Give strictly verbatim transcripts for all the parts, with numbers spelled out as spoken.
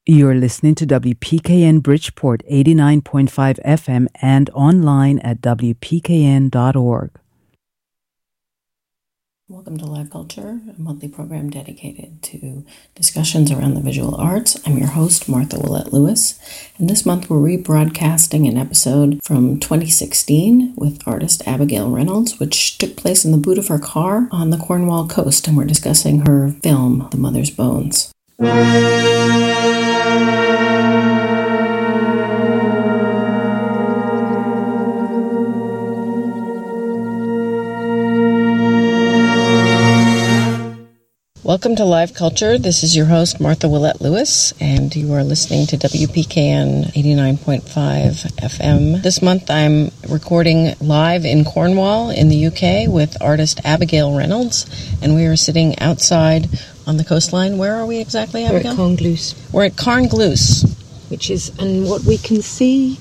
You're listening to W P K N Bridgeport eighty-nine point five F M and online at W P K N dot org. Welcome to Live Culture, a monthly program dedicated to discussions around the visual arts. I'm your host, Martha Willett-Lewis, and this month we're rebroadcasting an episode from twenty sixteen with artist Abigail Reynolds, which took place in the boot of her car on the Cornwall coast, and we're discussing her film, The Mother's Bones. Welcome to Live Culture. This is your host, Martha Willett-Lewis, and you are listening to W P K N eighty-nine point five F M. This month I'm recording live in Cornwall in the U K with artist Abigail Reynolds, and we are sitting outside on the coastline. Where are we exactly, Abigail? We're at Carngloose. We're at Carngloose. Which is, and what we can see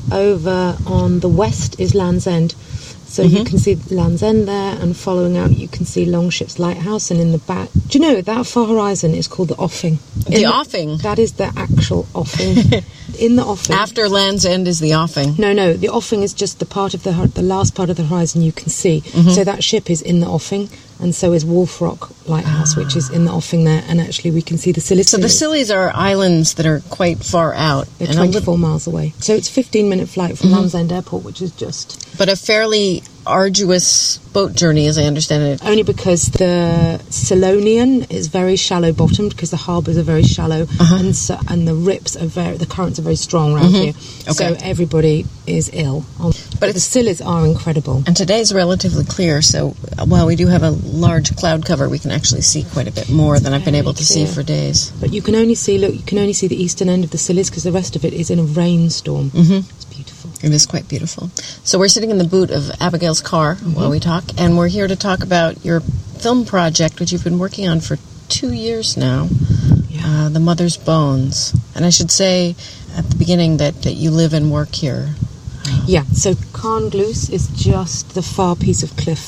over on the west is Land's End. So mm-hmm. you can see Land's End there, and following out you can see Longship's Lighthouse, and in the back, do you know, that far horizon is called the offing. The in offing? The, that is the actual offing. In the offing. After Land's End is the offing? No, no, the offing is just the part of the the last part of the horizon you can see. Mm-hmm. So that ship is in the offing, and so is Wolf Rock Lighthouse, ah. which is in the offing there, and actually we can see the Scillies. So the Scillies are islands that are quite far out. They're twenty-four miles away. So it's a fifteen-minute flight from mm-hmm. Land's End Airport, which is just... But a fairly arduous boat journey, as I understand it. Only because the Selonian is very shallow bottomed, because the harbours are very shallow, uh-huh. and so, and the rips are very, the currents are very strong around mm-hmm. here. Okay. So everybody is ill. But, but the Scillies are incredible. And today's relatively clear, so while we do have a large cloud cover, we can actually see quite a bit more than I've been able to clear. see for days. But you can only see, look, you can only see the eastern end of the Scillies, because the rest of it is in a rainstorm. Mm-hmm. It's beautiful. It is quite beautiful. So we're sitting in the boot of Abigail's car mm-hmm. while we talk, and we're here to talk about your film project, which you've been working on for two years now, yeah. uh, The Mother's Bones. And I should say at the beginning that, that you live and work here. Yeah, so Carngloose is just the far piece of cliff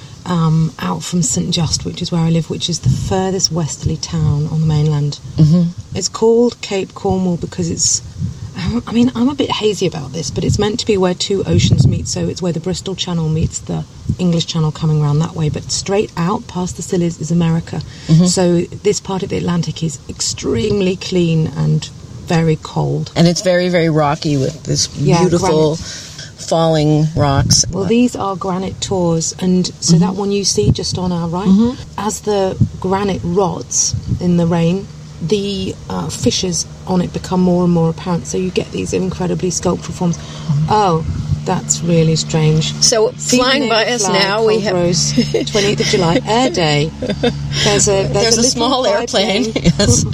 um, out from Saint Just, which is where I live, which is the furthest westerly town on the mainland. Mm-hmm. It's called Cape Cornwall because it's, I mean, I'm a bit hazy about this, but it's meant to be where two oceans meet, so it's where the Bristol Channel meets the English Channel coming around that way, but straight out past the Scillies is America. Mm-hmm. So this part of the Atlantic is extremely clean and very cold. And it's very, very rocky with this yeah, beautiful... Granite. Falling rocks. Well, these are granite tors, and so mm-hmm. that one you see just on our right, mm-hmm. as the granite rots in the rain, the uh, fissures on it become more and more apparent, so you get these incredibly sculptural forms. Mm-hmm. Oh, that's really strange. So flying by us now, we have Rose, twenty-eighth of July, Air Day. There's a there's, there's a, a small airplane. Yes,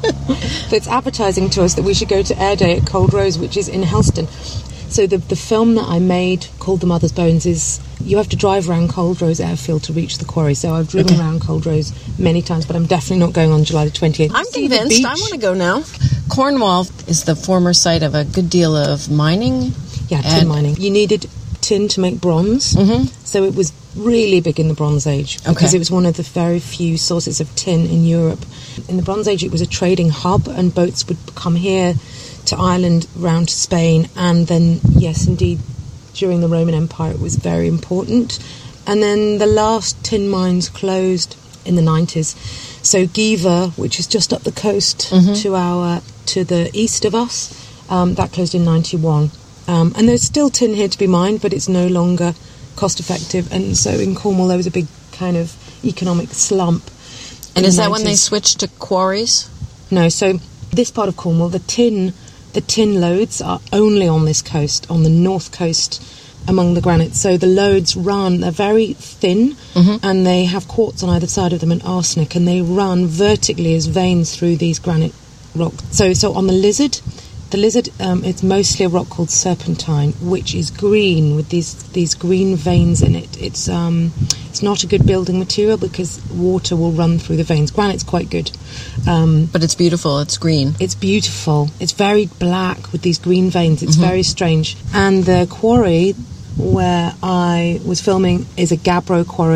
that's advertising to us that we should go to Air Day at Cold Rose, which is in Helston. So the the film that I made called The Mother's Bones is, you have to drive around Cold Rose Airfield to reach the quarry. So I've driven okay. around Cold Rose many times, but I'm definitely not going on July the twenty-eighth. I'm convinced. I want to go now. Cornwall is the former site of a good deal of mining. Yeah, tin mining. You needed tin to make bronze. Mm-hmm. So it was really big in the Bronze Age because okay. it was one of the very few sources of tin in Europe. In the Bronze Age, it was a trading hub, and boats would come here to Ireland, round to Spain, and then, yes, indeed, during the Roman Empire it was very important. And then the last tin mines closed in the nineties. So Giva, which is just up the coast mm-hmm. to our to the east of us, um, that closed in ninety-one. Um, and there's still tin here to be mined, but it's no longer cost effective. And so in Cornwall there was a big kind of economic slump. And is that when they switched to quarries? No, so this part of Cornwall, the tin... The tin lodes are only on this coast, on the north coast, among the granite. So the lodes run, they're very thin, mm-hmm. and they have quartz on either side of them and arsenic, and they run vertically as veins through these granite rocks. So, so on the Lizard, the Lizard, um, it's mostly a rock called serpentine, which is green with these these green veins in it. It's um, it's not a good building material because water will run through the veins. Granite's quite good. Um, but it's beautiful, it's green. It's beautiful. It's very black with these green veins. It's mm-hmm. very strange. And the quarry where I was filming is a gabbro quarry,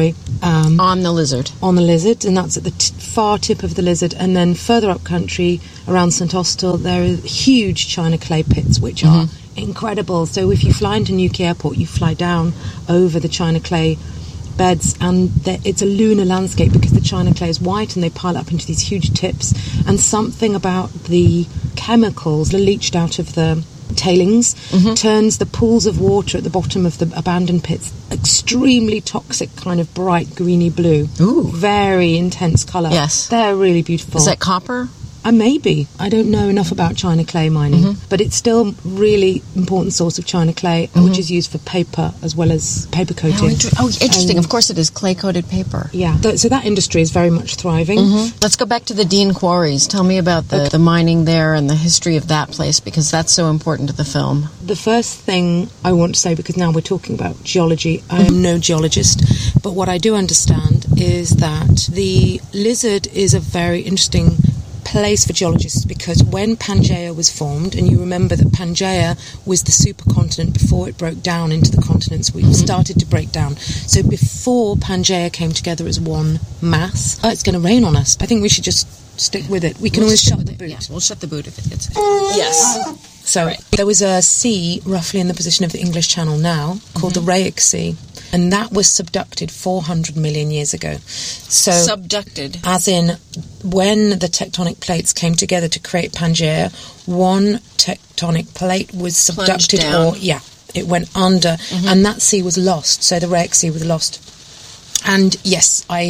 Um, on the Lizard. On the Lizard, and that's at the t- far tip of the Lizard. And then further up country, around St Austell, there are huge china clay pits, which mm-hmm. are incredible. So if you fly into Newquay Airport, you fly down over the china clay beds, and it's a lunar landscape because the china clay is white and they pile up into these huge tips, and something about the chemicals leached out of the tailings mm-hmm. turns the pools of water at the bottom of the abandoned pits extremely toxic, kind of bright greeny blue. Ooh. Very intense colour. Yes. They're really beautiful. Is that copper? Uh, maybe. I don't know enough about china clay mining, mm-hmm. but it's still really important source of china clay, mm-hmm. which is used for paper as well as paper coating. Oh, inter- oh interesting. Um, of course it is clay-coated paper. Yeah. Th- so that industry is very much thriving. Mm-hmm. Let's go back to the Dean Quarries. Tell me about the, okay. the mining there and the history of that place, because that's so important to the film. The first thing I want to say, because now we're talking about geology, I am no geologist, but what I do understand is that the Lizard is a very interesting place for geologists, because when Pangaea was formed, and you remember that Pangaea was the supercontinent before it broke down into the continents, we mm-hmm. started to break down. So before Pangaea came together as one mass, oh, it's going to rain on us. I think we should just stick with it. We can we'll always shut the boot. Yeah, we'll shut the boot if it gets it. Yes. So right. there was a sea roughly in the position of the English Channel now called mm-hmm. the Rheic Sea, and that was subducted four hundred million years ago. So subducted, as in when the tectonic plates came together to create Pangaea, one tectonic plate was subducted, or yeah, it went under, mm-hmm. and that sea was lost. So the Rheic Sea was lost. And yes, I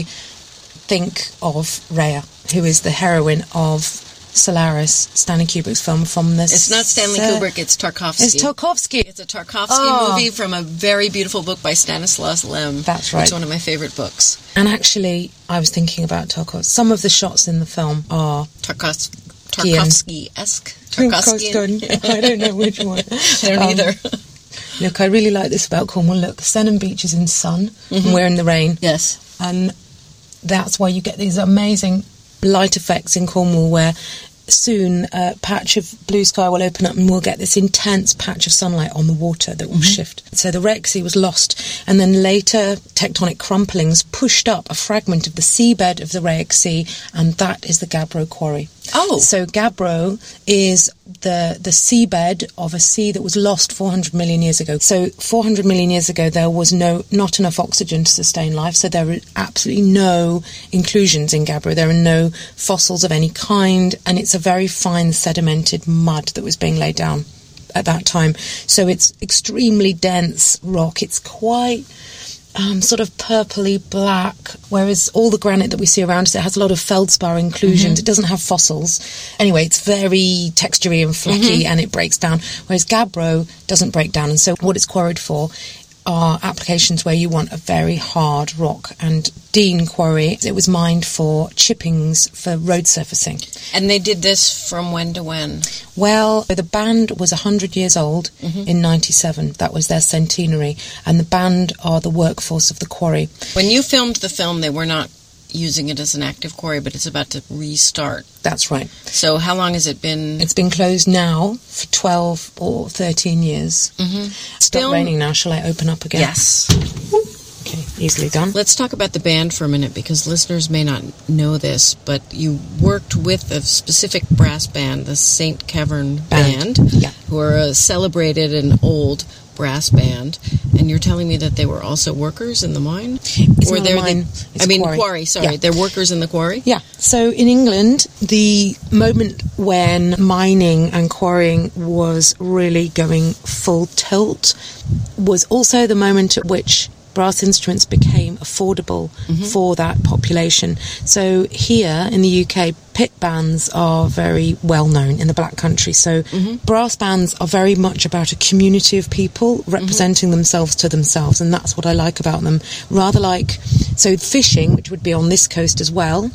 think of Rhea, who is the heroine of Solaris, Stanley Kubrick's film from this. It's not Stanley uh, Kubrick, it's Tarkovsky. It's Tarkovsky. It's a Tarkovsky oh. movie from a very beautiful book by Stanislas Lem. That's right. It's one of my favorite books. And actually, I was thinking about Tarkovsky. Some of the shots in the film are Tarkos- Tarkovsky-esque. Tarkovsky. I don't know which one. I don't um, either. Look, I really like this about Cornwall. Look, Senham Beach is in sun, mm-hmm. and we're in the rain. Yes. And that's why you get these amazing light effects in Cornwall, where soon a patch of blue sky will open up and we'll get this intense patch of sunlight on the water that will mm-hmm. shift. So the Rheic Sea was lost, and then later tectonic crumplings pushed up a fragment of the seabed of the Rheic Sea, and that is the Gabbro Quarry. Oh. So Gabbro is the the seabed of a sea that was lost four hundred million years ago. So four hundred million years ago there was no not enough oxygen to sustain life, so there are absolutely no inclusions in Gabbro. There are no fossils of any kind, and it's a very fine sedimented mud that was being laid down at that time. So it's extremely dense rock. It's quite Um, sort of purpley black, whereas all the granite that we see around us, it has a lot of feldspar inclusions. Mm-hmm. It doesn't have fossils. Anyway, it's very textury and flaky, mm-hmm. and it breaks down, whereas Gabbro doesn't break down. And so what it's quarried for are applications where you want a very hard rock. And Dean Quarry, it was mined for chippings for road surfacing. And they did this from when to when? Well, the band was one hundred years old mm-hmm. in ninety-seven. That was their centenary. And the band are the workforce of the quarry. When you filmed the film, they were not using it as an active quarry, but it's about to restart. That's right. So how long has it been? It's been closed now for twelve or thirteen years. Mm-hmm. It's not raining now. Shall I open up again? Yes. Okay, easily done. Let's talk about the band for a minute, because listeners may not know this, but you worked with a specific brass band, the Saint Keverne Band, band yeah. who are a celebrated and old brass band, and you're telling me that they were also workers in the mine? It's or not they're a mine. The, it's I mean, quarry. quarry, sorry. Yeah. They're workers in the quarry? Yeah. So in England, the moment when mining and quarrying was really going full tilt was also the moment at which brass instruments became affordable mm-hmm. for that population. So here in the U K, pit bands are very well known in the Black Country. So mm-hmm. brass bands are very much about a community of people representing mm-hmm. themselves to themselves, and that's what I like about them. Rather like, so fishing, which would be on this coast as well,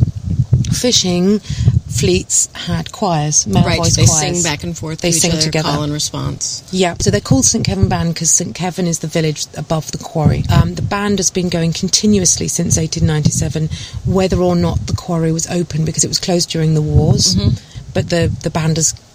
fishing fleets had choirs, male right, voice they choirs. sing back and forth they to each sing other, together. Call and response. Yeah, so they're called Saint Keverne Band because Saint Keverne is the village above the quarry. Um, the band has been going continuously since eighteen ninety-seven, whether or not the quarry was open, because it was closed during the wars. Mm-hmm. But the, the band has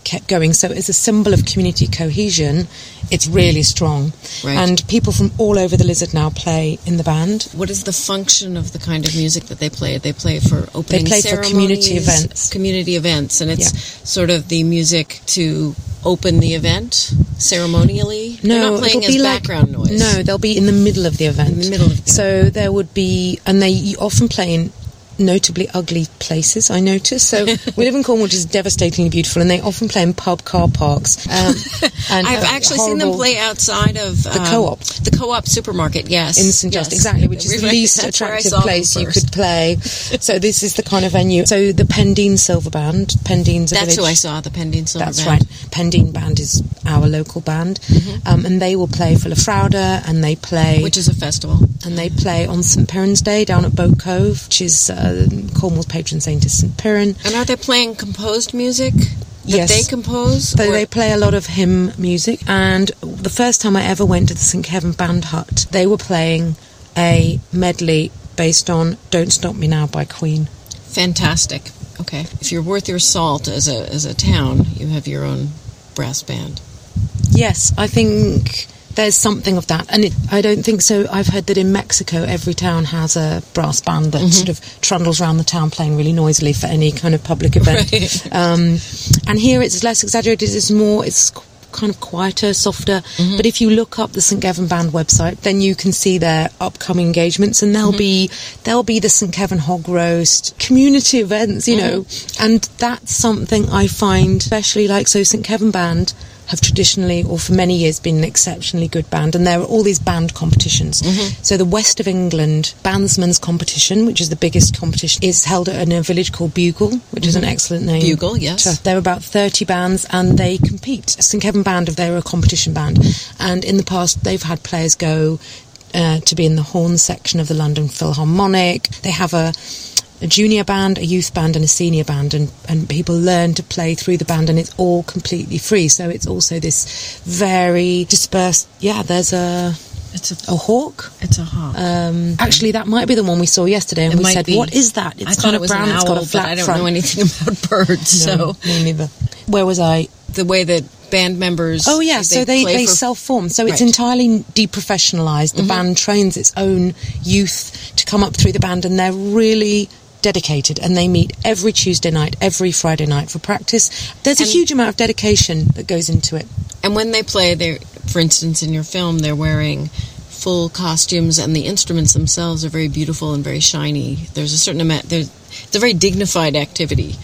kept going. So as a symbol of community cohesion, it's really strong. Right. And people from all over the Lizard now play in the band. What is the function of the kind of music that they play? They play for opening They play ceremonies, for community events. Community events, and it's Yeah. sort of the music to open the event ceremonially. No, They're not playing it'll as be like- background noise. No, they'll be in the middle of the event. In the middle of the So there would be, and they often play in notably ugly places, I notice. So we live in Cornwall, which is devastatingly beautiful, and they often play in pub car parks. Um, and I've uh, actually seen them horrible- play outside of The um, Co-op. The Co-op supermarket, yes. in Saint yes. Just, exactly, which is the That's least where I attractive saw them place you first. could play. So this is the kind of venue. So the Pendine Silver Band, Pendine's a That's village. who I saw, the Pendine Silver That's Band. right. Pendine Band is our local band, Mm-hmm. um, and they will play for Lafrauda, and they play Which is a festival. and they play on St Piran's Day down at Boat Cove, which is uh, Cornwall's patron saint is St Piran. And are they playing composed music that Yes. they compose? So or- they play a lot of hymn music, and the first time I ever went to the St Kevin Band Hut, they were playing a medley based on Don't Stop Me Now by Queen. Fantastic. Okay. If you're worth your salt as a as a town, you have your own brass band. Yes, I think there's something of that, and it, I don't think so. I've heard that in Mexico every town has a brass band that sort of trundles around the town playing really noisily for any kind of public event. Right. Um, and here it's less exaggerated, it's more, it's kind of quieter, softer. But if you look up the St Kevin Band website, then you can see their upcoming engagements, and there'll be there'll be the St Kevin Hog Roast, community events, you know, and that's something I find especially like. So St Kevin Band have traditionally, or for many years, been an exceptionally good band, and there are all these band competitions. So the West of England Bandsman's Competition, which is the biggest competition, is held in a village called Bugle, which is an excellent name. Bugle, yes. There are about thirty bands, and they compete. St Kevin Band, they're a competition band, and in the past they've had players go uh, to be in the horn section of the London Philharmonic. They have a a junior band, a youth band, and a senior band, and, and people learn to play through the band, and it's all completely free. So it's also this very dispersed. Yeah, there's a It's a a hawk. it's a hawk. Um, actually, that might be the one we saw yesterday, and It we might said, be. "What is that?" It's I kind thought of it was brown. an It's owl, got a flat but I don't front. know anything about birds. No, So me neither. Where was I? the way that band members Oh yeah, so they, play they for- self-form. So it's Right. entirely deprofessionalised. The band trains its own youth to come up through the band, and they're really dedicated, and they meet every Tuesday night, every Friday night for practice. There's a And- huge amount of dedication that goes into it. And when they play, they for instance, in your film, they're wearing full costumes, and the instruments themselves are very beautiful and very shiny. There's a certain amount. There's it's a very dignified activity.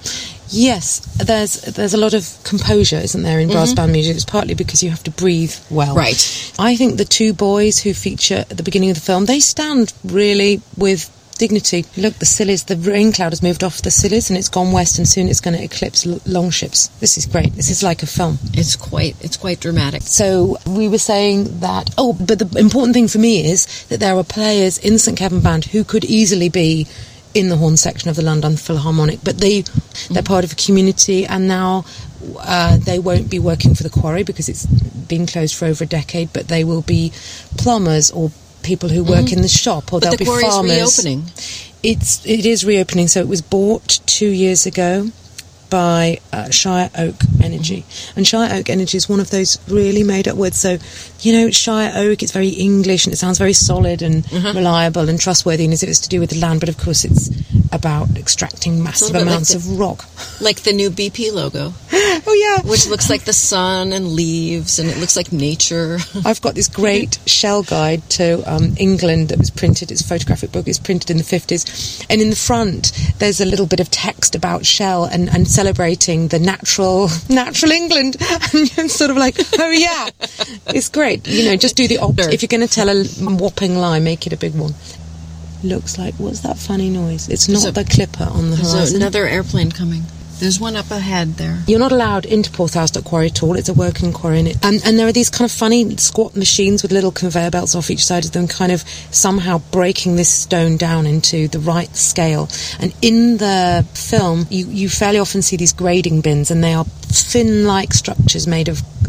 Yes, there's there's a lot of composure, isn't there, in brass band music? It's partly because you have to breathe well. Right. I think the two boys who feature at the beginning of the film, they stand really with dignity. Look, the Scillies, the rain cloud has moved off the Scillies, and it's gone west, and soon it's going to eclipse l- longships. This is great. This is like a film. It's quite it's quite dramatic. So we were saying that, oh, but the important thing for me is that there are players in St Kevin Band who could easily be in the horn section of the London Philharmonic, but they, they're part of a community, and now uh, they won't be working for the quarry because it's been closed for over a decade, but they will be plumbers or people who work in the shop, or But they'll the be quarry's farmers. reopening. It's it is reopening. So it was bought two years ago by uh, Shire Oak Energy, and Shire Oak Energy is one of those really made up words. So, you know, Shire Oak, it's very English and it sounds very solid and reliable and trustworthy, and as if it's to do with the land, but of course it's about extracting massive little bit like amounts the- of rock. Like the new B P logo, Oh yeah. which looks like the sun and leaves, and it looks like nature. I've got this great Shell guide to um, England that was printed. It's a photographic book. It's printed in the fifties. And in the front, there's a little bit of text about Shell and, and celebrating the natural natural England. And you're sort of like, oh, yeah. It's great. You know, just do the op- If you're going to tell a whopping lie, make it a big one. Looks like, what's that funny noise? It's not There's a- the clipper on the There's horizon. another airplane coming. There's one up ahead there. You're not allowed into Porthouse Quarry at all. It's a working quarry, and, it, and and there are these kind of funny squat machines with little conveyor belts off each side of them, kind of somehow breaking this stone down into the right scale. And in the film, you, you fairly often see these grading bins, and they are fin-like structures made of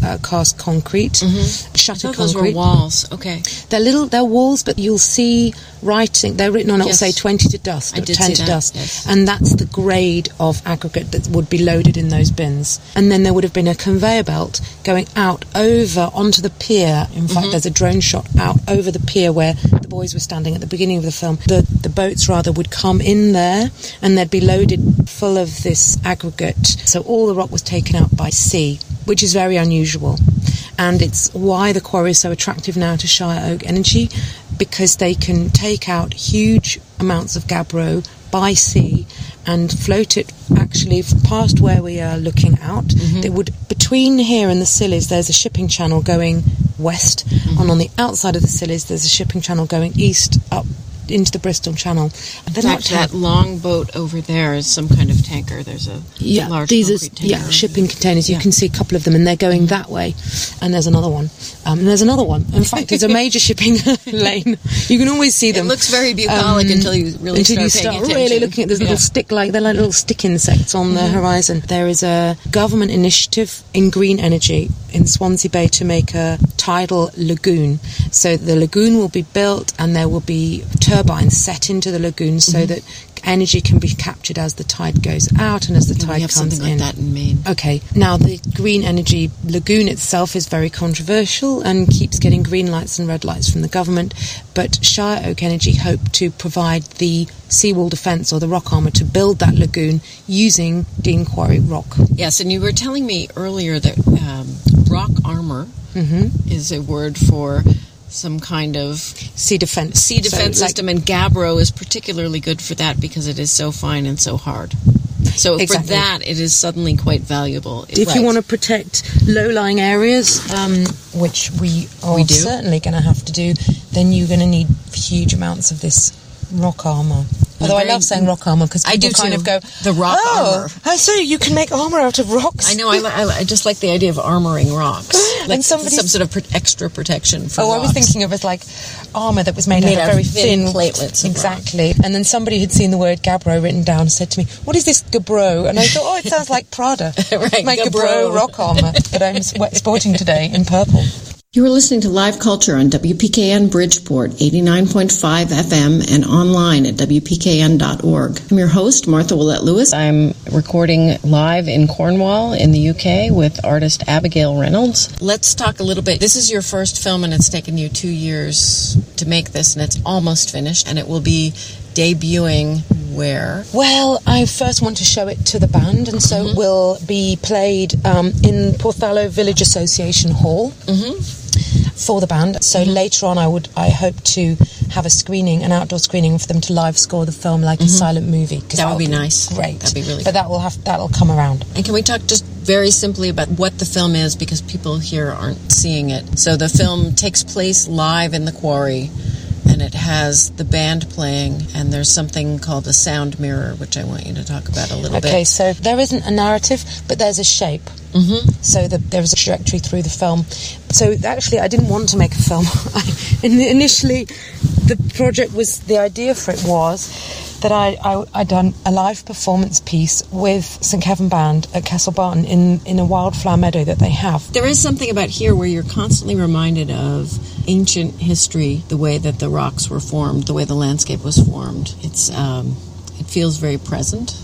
uh, cast concrete, mm-hmm. shuttered I thought concrete. Those were walls. Okay, they're little. They're walls, but you'll see writing. They're written on it. Yes. Will say twenty to dust, I or did ten see to that. dust, yes. and that's the grade of aggregate that would be loaded in those bins. And then there would have been a conveyor belt going out over onto the pier. In fact, mm-hmm. there's a drone shot out over the pier where the boys were standing at the beginning of the film. The the boats rather would come in there, and they'd be loaded full of this aggregate. So all the rock was taken out by sea, which is very unusual. And it's why the quarry is so attractive now to Shire Oak Energy, because they can take out huge amounts of gabbro by sea and float it actually past where we are looking out. Mm-hmm. It would, between here and the Scillies, there's a shipping channel going west, mm-hmm. and on the outside of the Scillies there's a shipping channel going east up into the Bristol Channel. And in fact, that long boat over there is some kind of tanker. There's a yeah, large these concrete are, tanker. Yeah, shipping containers. You yeah. can see a couple of them, and they're going that way. And there's another one. Um, and there's another one. In fact, it's a major shipping lane. You can always see them. It looks very bucolic um, until you really until start you paying start attention. really looking at this yeah. little stick, like they're like little stick insects on mm-hmm. the horizon. There is a government initiative in green energy in Swansea Bay to make a tidal lagoon. So the lagoon will be built, and there will be turbines set into the lagoon so mm-hmm. that energy can be captured as the tide goes out and as the and tide we have comes something in. Like that in Maine. Okay, now the green energy lagoon itself is very controversial and keeps getting green lights and red lights from the government, but Shire Oak Energy hope to provide the seawall defence or the rock armour to build that lagoon using Dean Quarry rock. Yes, and you were telling me earlier that um, rock armour mm-hmm. is a word for some kind of sea defense sea defense so, system, like, and gabbro is particularly good for that because it is so fine and so hard. So exactly. for that, it is suddenly quite valuable. If right. you want to protect low-lying areas, um, which we are we do. certainly going to have to do, then you're going to need huge amounts of this rock armour. Although I love saying rock armour because people I do kind too. of go, the rock oh, armour. I see, you can make armour out of rocks. I know, I, I, I just like the idea of armouring rocks. Like and some sort of pro- extra protection for Oh, rocks. I was thinking of it as like armour that was made, made out of very thin, thin platelets. Exactly. Rock. And then somebody had seen the word gabbro written down and said to me, what is this gabbro? And I thought, oh, it sounds like Prada. Right, Make gabbro. gabbro rock armour that I'm sporting today in purple. You are listening to Live Culture on W P K N Bridgeport, eighty-nine point five F M, and online at W P K N dot org. I'm your host, Martha Willett-Lewis. I'm recording live in Cornwall in the U K with artist Abigail Reynolds. Let's talk a little bit. This is your first film, and it's taken you two years to make this, and it's almost finished, and it will be debuting where? Well, I first want to show it to the band, and so mm-hmm. it will be played um, in Porthallow Village Association Hall. Mm-hmm. For the band. So mm-hmm. later on I would I hope to have a screening, an outdoor screening for them to live score the film like mm-hmm. a silent movie. That, that would be, be nice. Great. That'd be really But cool. that will have that'll come around. And can we talk just very simply about what the film is, because people here aren't seeing it. So the film takes place live in the quarry, and it has the band playing, and there's something called a sound mirror, which I want you to talk about a little okay, bit. Okay, so there isn't a narrative, but there's a shape. Mm-hmm. So the, there is a trajectory through the film. So actually, I didn't want to make a film. I, initially, the project was, the idea for it was that I, I, I'd done a live performance piece with St Kevin Band at Castle Barton in, in a wildflower meadow that they have. There is something about here where you're constantly reminded of ancient history, the way that the rocks were formed, the way the landscape was formed. It's um, it feels very present.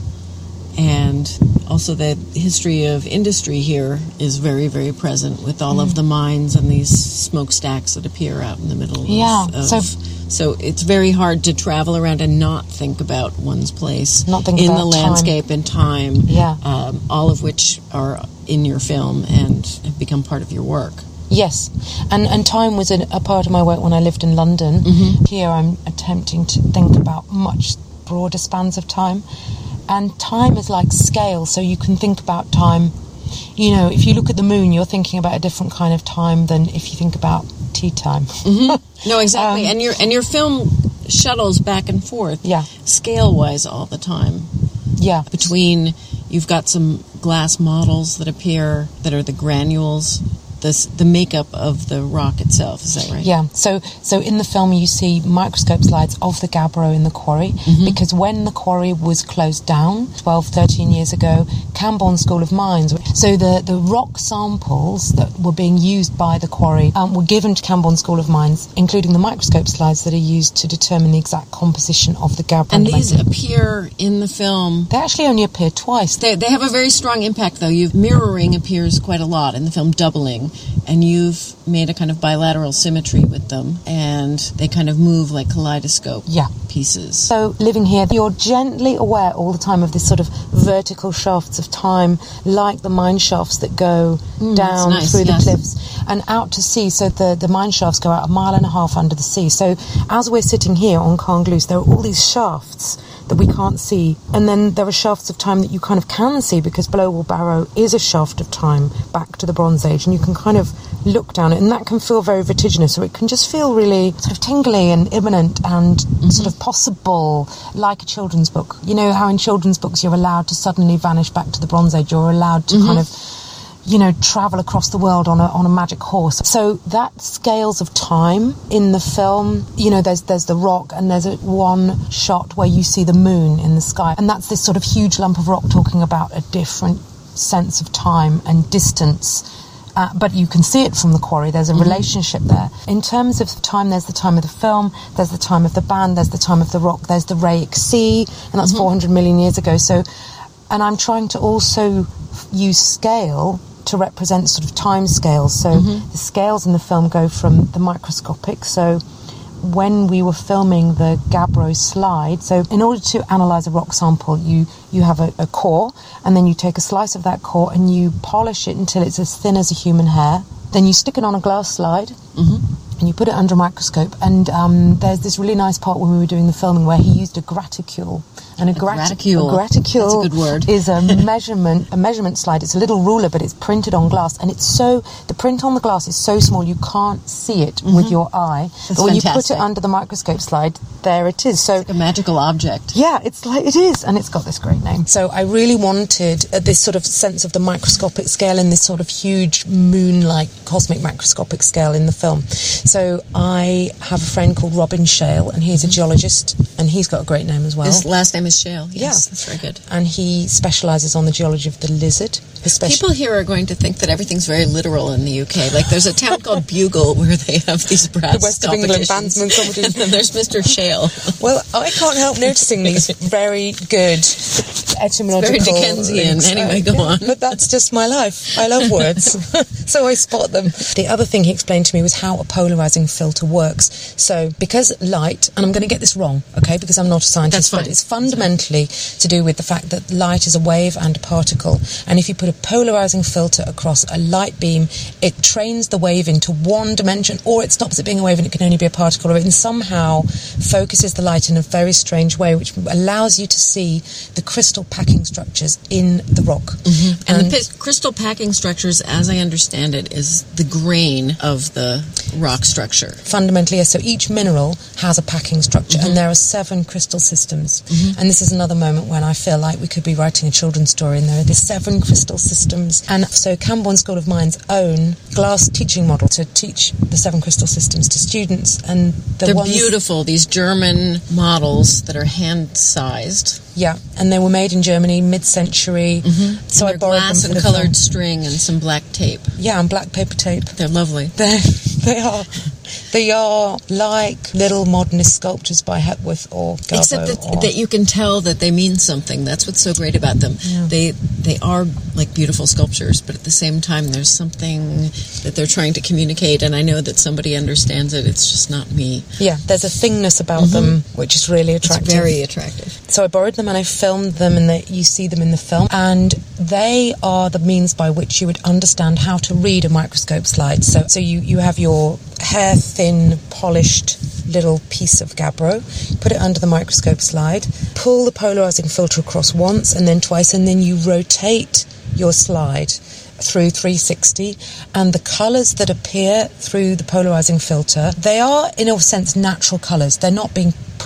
And also the history of industry here is very, very present with all mm. of the mines and these smokestacks that appear out in the middle yeah, of... of so, so it's very hard to travel around and not think about one's place not think in about the landscape time. and time, yeah. um, all of which are in your film and have become part of your work. Yes, and and time was a, a part of my work when I lived in London. Mm-hmm. Here I'm attempting to think about much broader spans of time. And time is like scale, so you can think about time. You know, if you look at the moon, you're thinking about a different kind of time than if you think about tea time. Mm-hmm. No, exactly. um, and your and your film shuttles back and forth, yeah, scale-wise all the time. Yeah, between you've got some glass models that appear that are the granules the the makeup of the rock itself. Is that right? Yeah. So so in the film you see microscope slides of the gabbro in the quarry, mm-hmm. because when the quarry was closed down twelve, thirteen years ago, Camborne School of Mines, so the, the rock samples that were being used by the quarry um, were given to Camborne School of Mines, including the microscope slides that are used to determine the exact composition of the gabbro. And these appear in the film. They actually only appear twice. They, they have a very strong impact, though. You've mirroring appears quite a lot in the film, doubling, and you've made a kind of bilateral symmetry with them, and they kind of move like kaleidoscope yeah. pieces. So living here, you're gently aware all the time of this sort of vertical shafts of time, like the mine shafts that go mm, down nice, through yes. the cliffs and out to sea. So the, the mine shafts go out a mile and a half under the sea. So as we're sitting here on Carnglws, there are all these shafts that we can't see, and then there are shafts of time that you kind of can see, because Blowwall Barrow is a shaft of time back to the Bronze Age, and you can kind of look down it, and that can feel very vertiginous, or it can just feel really sort of tingly and imminent and mm-hmm. sort of possible, like a children's book. You know how in children's books you're allowed to suddenly vanish back to the Bronze Age, you're allowed to mm-hmm. kind of, you know, travel across the world on a on a magic horse. So that scales of time in the film, you know, there's there's the rock, and there's a one shot where you see the moon in the sky, and that's this sort of huge lump of rock talking about a different sense of time and distance. Uh, but you can see it from the quarry. There's a mm-hmm. relationship there. In terms of time, there's the time of the film, there's the time of the band, there's the time of the rock, there's the Rheic Sea, and that's mm-hmm. four hundred million years ago. So, and I'm trying to also use scale to represent sort of time scales. So mm-hmm. the scales in the film go from the microscopic. So when we were filming the gabbro slide, so in order to analyse a rock sample, you, you have a, a core, and then you take a slice of that core and you polish it until it's as thin as a human hair. Then you stick it on a glass slide, mm-hmm. and you put it under a microscope. And um, there's this really nice part when we were doing the filming where he used a graticule. And a, a grati- graticule. A graticule That's a good word. is a measurement a measurement slide. It's a little ruler, but it's printed on glass, and it's so the print on the glass is so small you can't see it mm-hmm. with your eye. That's but when fantastic. you put it under the microscope slide, there it is. So it's like a magical object. Yeah, it's like it is, and it's got this great name. So I really wanted uh, this sort of sense of the microscopic scale and this sort of huge moon-like cosmic macroscopic scale in the film. So I have a friend called Robin Shale, and he's a geologist, and he's got a great name as well. His last name is Shale. Yes, yeah. That's very good. And he specialises on the geology of the lizard. Speci- People here are going to think that everything's very literal in the U K. Like there's a town called Bugle where they have these brass the West of England bandsman competition. And then there's Mister Shale. Well, I can't help noticing these very good etymological... It's very Dickensian. links. Anyway, go yeah, on. But that's just my life. I love words. So I spot them. The other thing he explained to me was how a polarising filter works. So because light, and I'm going to get this wrong, okay, because I'm not a scientist, but it's fundamentally to do with the fact that light is a wave and a particle, and if you put a polarising filter across a light beam, it trains the wave into one dimension, or it stops it being a wave and it can only be a particle, or it somehow focuses the light in a very strange way, which allows you to see the crystal packing structures in the rock. Mm-hmm. And, and the p- crystal packing structures, as I understand it, is the grain of the rock structure. Fundamentally, yes. So each mineral has a packing structure, mm-hmm. and there are seven crystal systems. Mm-hmm. And this is another moment when I feel like we could be writing a children's story, and there are these seven crystal systems. And so Camborne School of Mines own glass teaching model to teach the seven crystal systems to students. And the They're ones, beautiful, these German models that are hand-sized. Yeah, and they were made in Germany mid-century. Mm-hmm. So and I borrowed glass them for and the coloured film. string and some black tape. Yeah, and black paper tape. They're lovely. They're, they are. They are like little modernist sculptures by Hepworth or Garbo. Except that, or... that you can tell that they mean something. That's what's so great about them. Yeah. They they are like beautiful sculptures, but at the same time, there's something that they're trying to communicate, and I know that somebody understands it. It's just not me. Yeah, there's a thingness about mm-hmm. them which is really attractive. It's very attractive. So I borrowed them and I filmed them, and they, you see them in the film, and they are the means by which you would understand how to read a microscope slide. So, so you, you have your hair-thin, polished little piece of gabbro, put it under the microscope slide, pull the polarising filter across once and then twice, and then you rotate your slide through three sixty, and the colours that appear through the polarising filter, they are in a sense natural colours. They're not being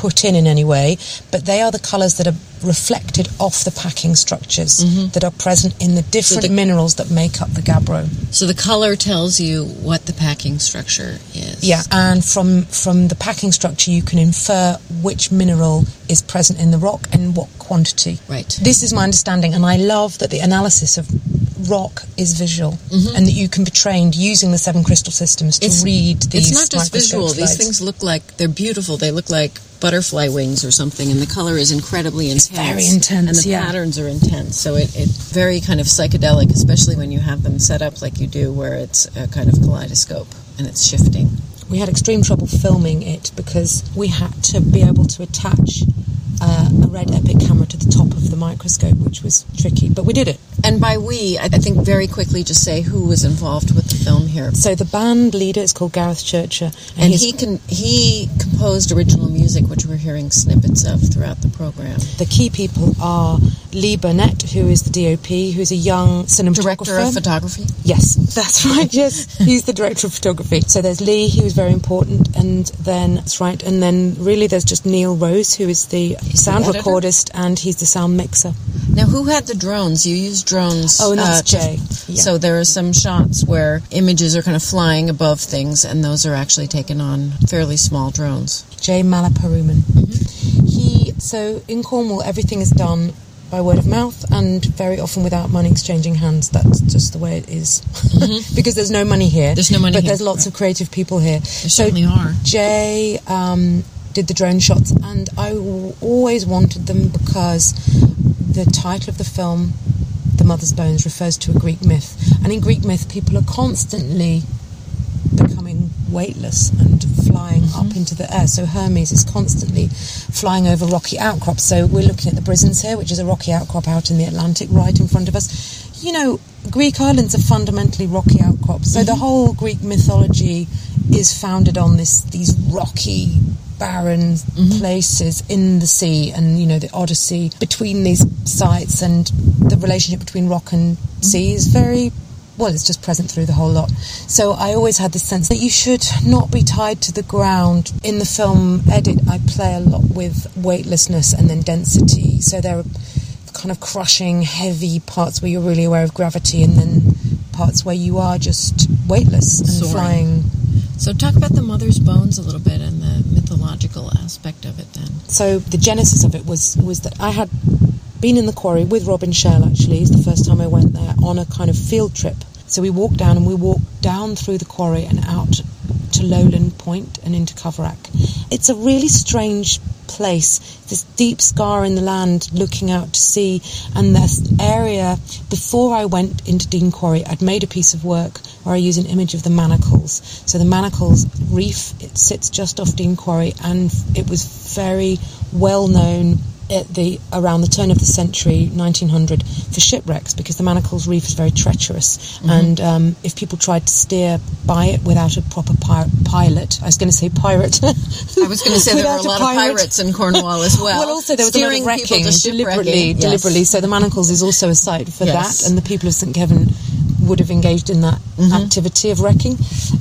put in in any way, but they are the colours that are reflected off the packing structures mm-hmm. that are present in the different so the, minerals that make up the gabbro. So the colour tells you what the packing structure is. Yeah, and from from the packing structure you can infer which mineral is present in the rock and what quantity. Right. This is my understanding, and I love that the analysis of rock is visual mm-hmm. and that you can be trained using the seven crystal systems to it's, read these. It's not just visual. Slides. These things look like they're beautiful. They look like butterfly wings or something, and the color is incredibly intense. It's very intense, and the yeah. patterns are intense. So it, it's very kind of psychedelic, especially when you have them set up like you do, where it's a kind of kaleidoscope and it's shifting. We had extreme trouble filming it because we had to be able to attach uh, a red Epic camera to the top of the microscope, which was tricky, but we did it. And by we, I think very quickly just say who was involved with the film here. So the band leader is called Gareth Churcher, and, and he can he composed original music, which we're hearing snippets of throughout the program. The key people are Lee Burnett, who is the D O P, who's a young cinematographer. Director of photography? Yes, that's right, yes. He's the director of photography. So there's Lee, he was very important, and then, that's right, and then really there's just Neil Rose, who is the he's sound the recordist, and he's the sound mixer. Now, who had the drones? You used drones. Oh, and that's uh, Jay. To, yeah. So there are some shots where images are kind of flying above things, and those are actually taken on fairly small drones. Jay Malaparuman. Mm-hmm. He, so in Cornwall, everything is done by word of mouth and very often without money exchanging hands. That's just the way it is. Mm-hmm. Because there's no money here. There's no money But here. there's lots right. of creative people here. There so certainly are. Jay um, did the drone shots, and I w- always wanted them because the title of the film, The Mother's Bones, refers to a Greek myth. And in Greek myth, people are constantly becoming weightless and flying mm-hmm. up into the air. So Hermes is constantly flying over rocky outcrops. So we're looking at the Brisons here, which is a rocky outcrop out in the Atlantic right in front of us. You know, Greek islands are fundamentally rocky outcrops. So mm-hmm. the whole Greek mythology is founded on this these rocky, barren mm-hmm. places in the sea, and you know the Odyssey between these sites, and the relationship between rock and sea is very well, it's just present through the whole lot. So I always had this sense that you should not be tied to the ground. In the film edit, I play a lot with weightlessness and then density. So there are kind of crushing, heavy parts where you're really aware of gravity, and then parts where you are just weightless and Soaring. flying. So talk about the Mother's Bones a little bit and the mythological aspect of it then. So the genesis of it was, was that I had been in the quarry with Robin Shell, actually. It's the first time I went there on a kind of field trip. So we walked down and we walked down through the quarry and out to Lowland Point and into Coverack. It's a really strange place, this deep scar in the land looking out to sea, and this area. Before I went into Dean Quarry, I'd made a piece of work where I use an image of the Manacles. So the Manacles Reef, it sits just off Dean Quarry, and it was very well known at the around the turn of the century, nineteen hundred, for shipwrecks, because the Manacles Reef is very treacherous, mm-hmm. and um, if people tried to steer by it without a proper pi- pilot, I was going to say pirate. I was going to say there were a lot of pirates in Cornwall as well. Well, also there was Steering a lot of wrecking, deliberately, yes. deliberately. So the Manacles is also a site for yes. that, and the people of Saint Kevin would have engaged in that mm-hmm. activity of wrecking.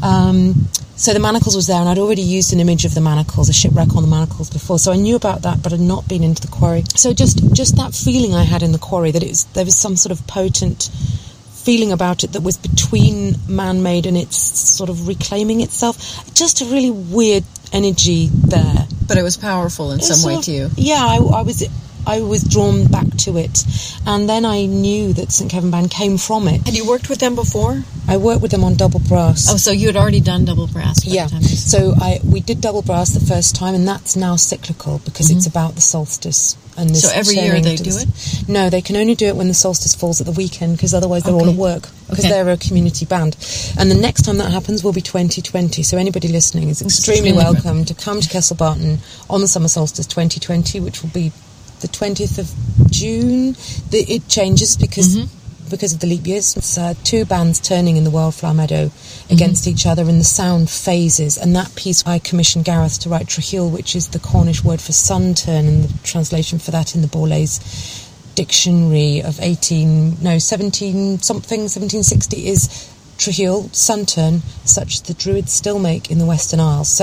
Um, So the Manacles was there, and I'd already used an image of the Manacles, a shipwreck on the Manacles before, so I knew about that, but I'd not been into the quarry. So just just that feeling I had in the quarry, that it was, there was some sort of potent feeling about it that was between man-made and it's sort of reclaiming itself. Just a really weird energy there. But it was powerful in It some way of, to you. Yeah, I, I was... I was drawn back to it, and then I knew that Saint Kevin Band came from it. Had you worked with them before? I worked with them on Double Brass. Oh, so you had already done Double Brass by yeah. the time you... So I we did Double Brass the first time, and that's now cyclical because mm-hmm. it's about the solstice. And this so every year they do this. it? No, they can only do it when the solstice falls at the weekend, because otherwise they're okay. all at work, because okay. they're a community band. And the next time that happens will be twenty twenty, so anybody listening is extremely extremely welcome to come to Kessel Barton on the summer solstice twenty twenty, which will be the twentieth of June. The, it changes because mm-hmm. because of the leap years. It's uh, two bands turning in the Wildflower Meadow mm-hmm. against each other, and the sound phases. And that piece I commissioned Gareth to write Trahil, which is the Cornish word for sun turn, and the translation for that in the Borlase dictionary of eighteen no seventeen something seventeen sixty is Trahil, sun turn, such the Druids still make in the Western Isles. So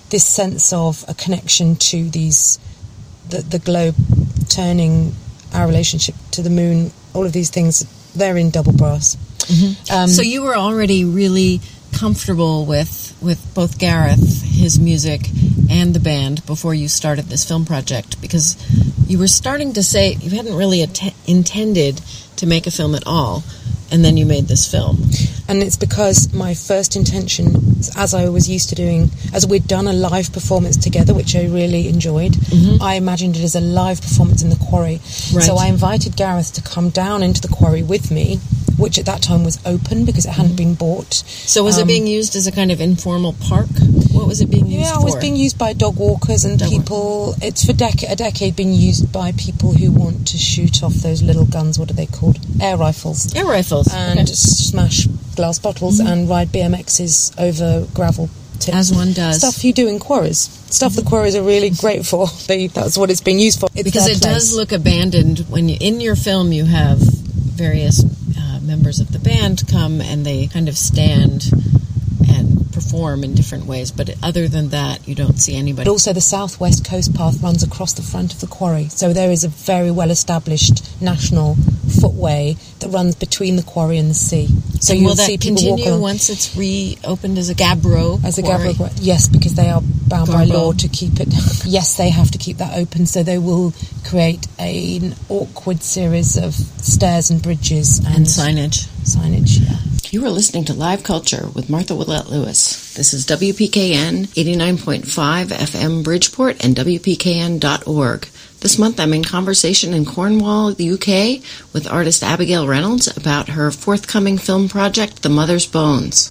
this sense of a connection to these, the, the globe turning, our relationship to the moon, all of these things, they're in double brass. Mm-hmm. Um, so you were already really comfortable with, with both Gareth, his music, and the band before you started this film project, because you were starting to say you hadn't really att- intended to make a film at all, and then you made this film. And it's because my first intention, as I was used to doing, as we'd done a live performance together, which I really enjoyed, mm-hmm. I imagined it as a live performance in the quarry. Right. So I invited Gareth to come down into the quarry with me, which at that time was open because it hadn't been bought. So was um, it being used as a kind of informal park? What was it being used yeah, for? Yeah, it was being used by dog walkers and dog people. Walkers. It's for dec- a decade been used by people who want to shoot off those little guns. What are they called? Air rifles. Air rifles. And okay. smash glass bottles mm-hmm. and ride B M Xs over gravel tips. As one does. Stuff you do in quarries. Stuff mm-hmm. the quarries are really great for. They, that's what it's being used for. It's because it place. does look abandoned. When you, in your film you have various uh, members of the band come and they kind of stand and perform in different ways, but other than that you don't see anybody. But also the Southwest Coast Path runs across the front of the quarry, so there is a very well established national footway that runs between the quarry and the sea. So and you'll will that see people continue walk along. Once it's reopened as a Gabbro as quarry? a Gabbro, yes, because they are bound Garbo. by law to keep it. Yes, they have to keep that open, so they will create a, an awkward series of stairs and bridges and, and signage. Signage, yeah. You are listening to Live Culture with Martha Willett Lewis. This is W P K N eighty-nine point five F M Bridgeport and W P K N dot org. This month I'm in conversation in Cornwall, the U K, with artist Abigail Reynolds about her forthcoming film project, The Mother's Bones.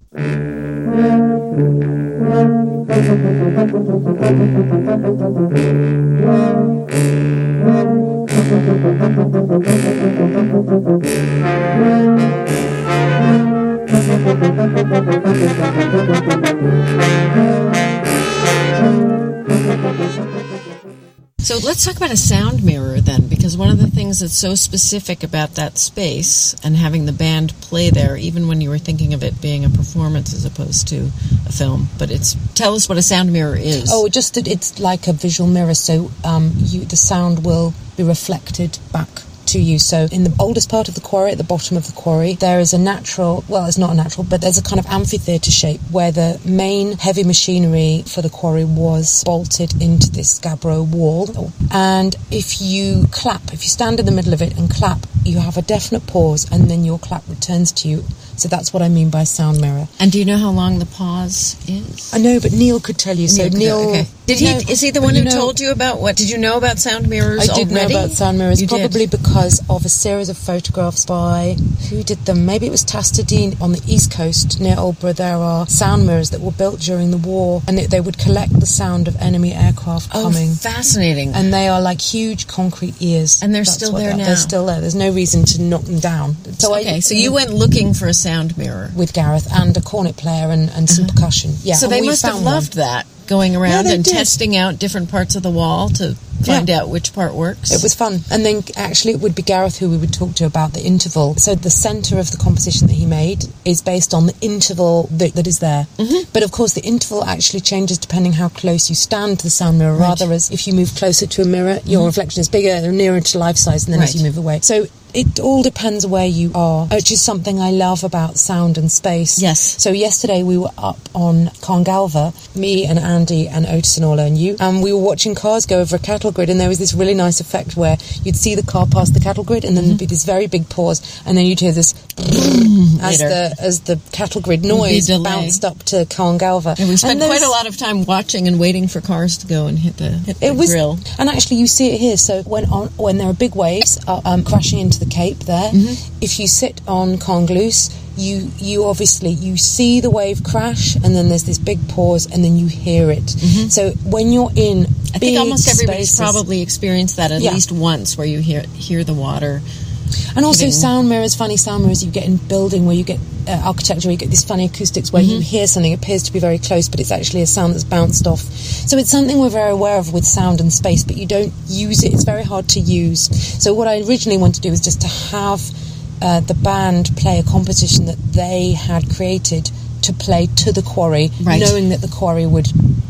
So let's talk about a sound mirror then, because one of the things that's so specific about that space and having the band play there, even when you were thinking of it being a performance as opposed to a film, but it's, tell us what a sound mirror is. Oh, just that it's like a visual mirror, so um, you, the sound will be reflected back to you. So in the oldest part of the quarry, at the bottom of the quarry, there is a natural, well, it's not a natural, but there's a kind of amphitheatre shape where the main heavy machinery for the quarry was bolted into this Gabbro wall. And if you clap, if you stand in the middle of it and clap, you have a definite pause and then your clap returns to you. So that's what I mean by sound mirror. And do you know how long the pause is? I know, but Neil could tell you. So Neil, Neil, okay. Did he? know, Is he the one who you know, told you about what? Did you know about sound mirrors I did already? know about sound mirrors, you probably did. because of a series of photographs by, who did them? Maybe it was Tastadine on the East Coast near Aldborough. There are sound mirrors that were built during the war, and it, they would collect the sound of enemy aircraft oh, coming. Fascinating. And they are like huge concrete ears. And they're That's still what there they now. They're still there. There's no reason to knock them down. So okay, I, so you went looking for a sound mirror. with Gareth and a cornet player and, and some uh-huh. percussion. Yeah, so and they we must have found loved one. that, going around Yeah, and did. testing out different parts of the wall to find Yeah. out which part works. It was fun. And then actually it would be Gareth who we would talk to about the interval. So the centre of the composition that he made is based on the interval that, that is there. Mm-hmm. But of course the interval actually changes depending how close you stand to the sound mirror, Right. rather as if you move closer to a mirror, your mm-hmm. reflection is bigger, nearer to life size, and then Right. as you move away. So it all depends where you are, which is something I love about sound and space. Yes. So yesterday we were up on Carngalva, me and Andy and Otis and Orla and you, and we were watching cars go over a cattle grid, and there was this really nice effect where you'd see the car pass the cattle grid, and then mm-hmm. there'd be this very big pause, and then you'd hear this as the as the cattle grid noise bounced up to Carngalva. And we spent and quite a lot of time watching and waiting for cars to go and hit the, hit the it was, grill. And actually you see it here. So when on when there are big waves uh, um, crashing into the cape there, mm-hmm. if you sit on Carngloose, you you obviously you see the wave crash, and then there's this big pause, and then you hear it. Mm-hmm. So when you're in I big think almost everybody's spaces, probably experienced that at yeah. least once, where you hear hear the water. And also hitting. sound mirrors, funny sound mirrors you get in building, where you get uh, architecture, where you get these funny acoustics where mm-hmm. you hear something, it appears to be very close, but it's actually a sound that's bounced off. So it's something we're very aware of with sound and space, but you don't use it. It's very hard to use. So what I originally wanted to do was just to have uh, the band play a composition that they had created to play to the quarry, right. knowing that the quarry would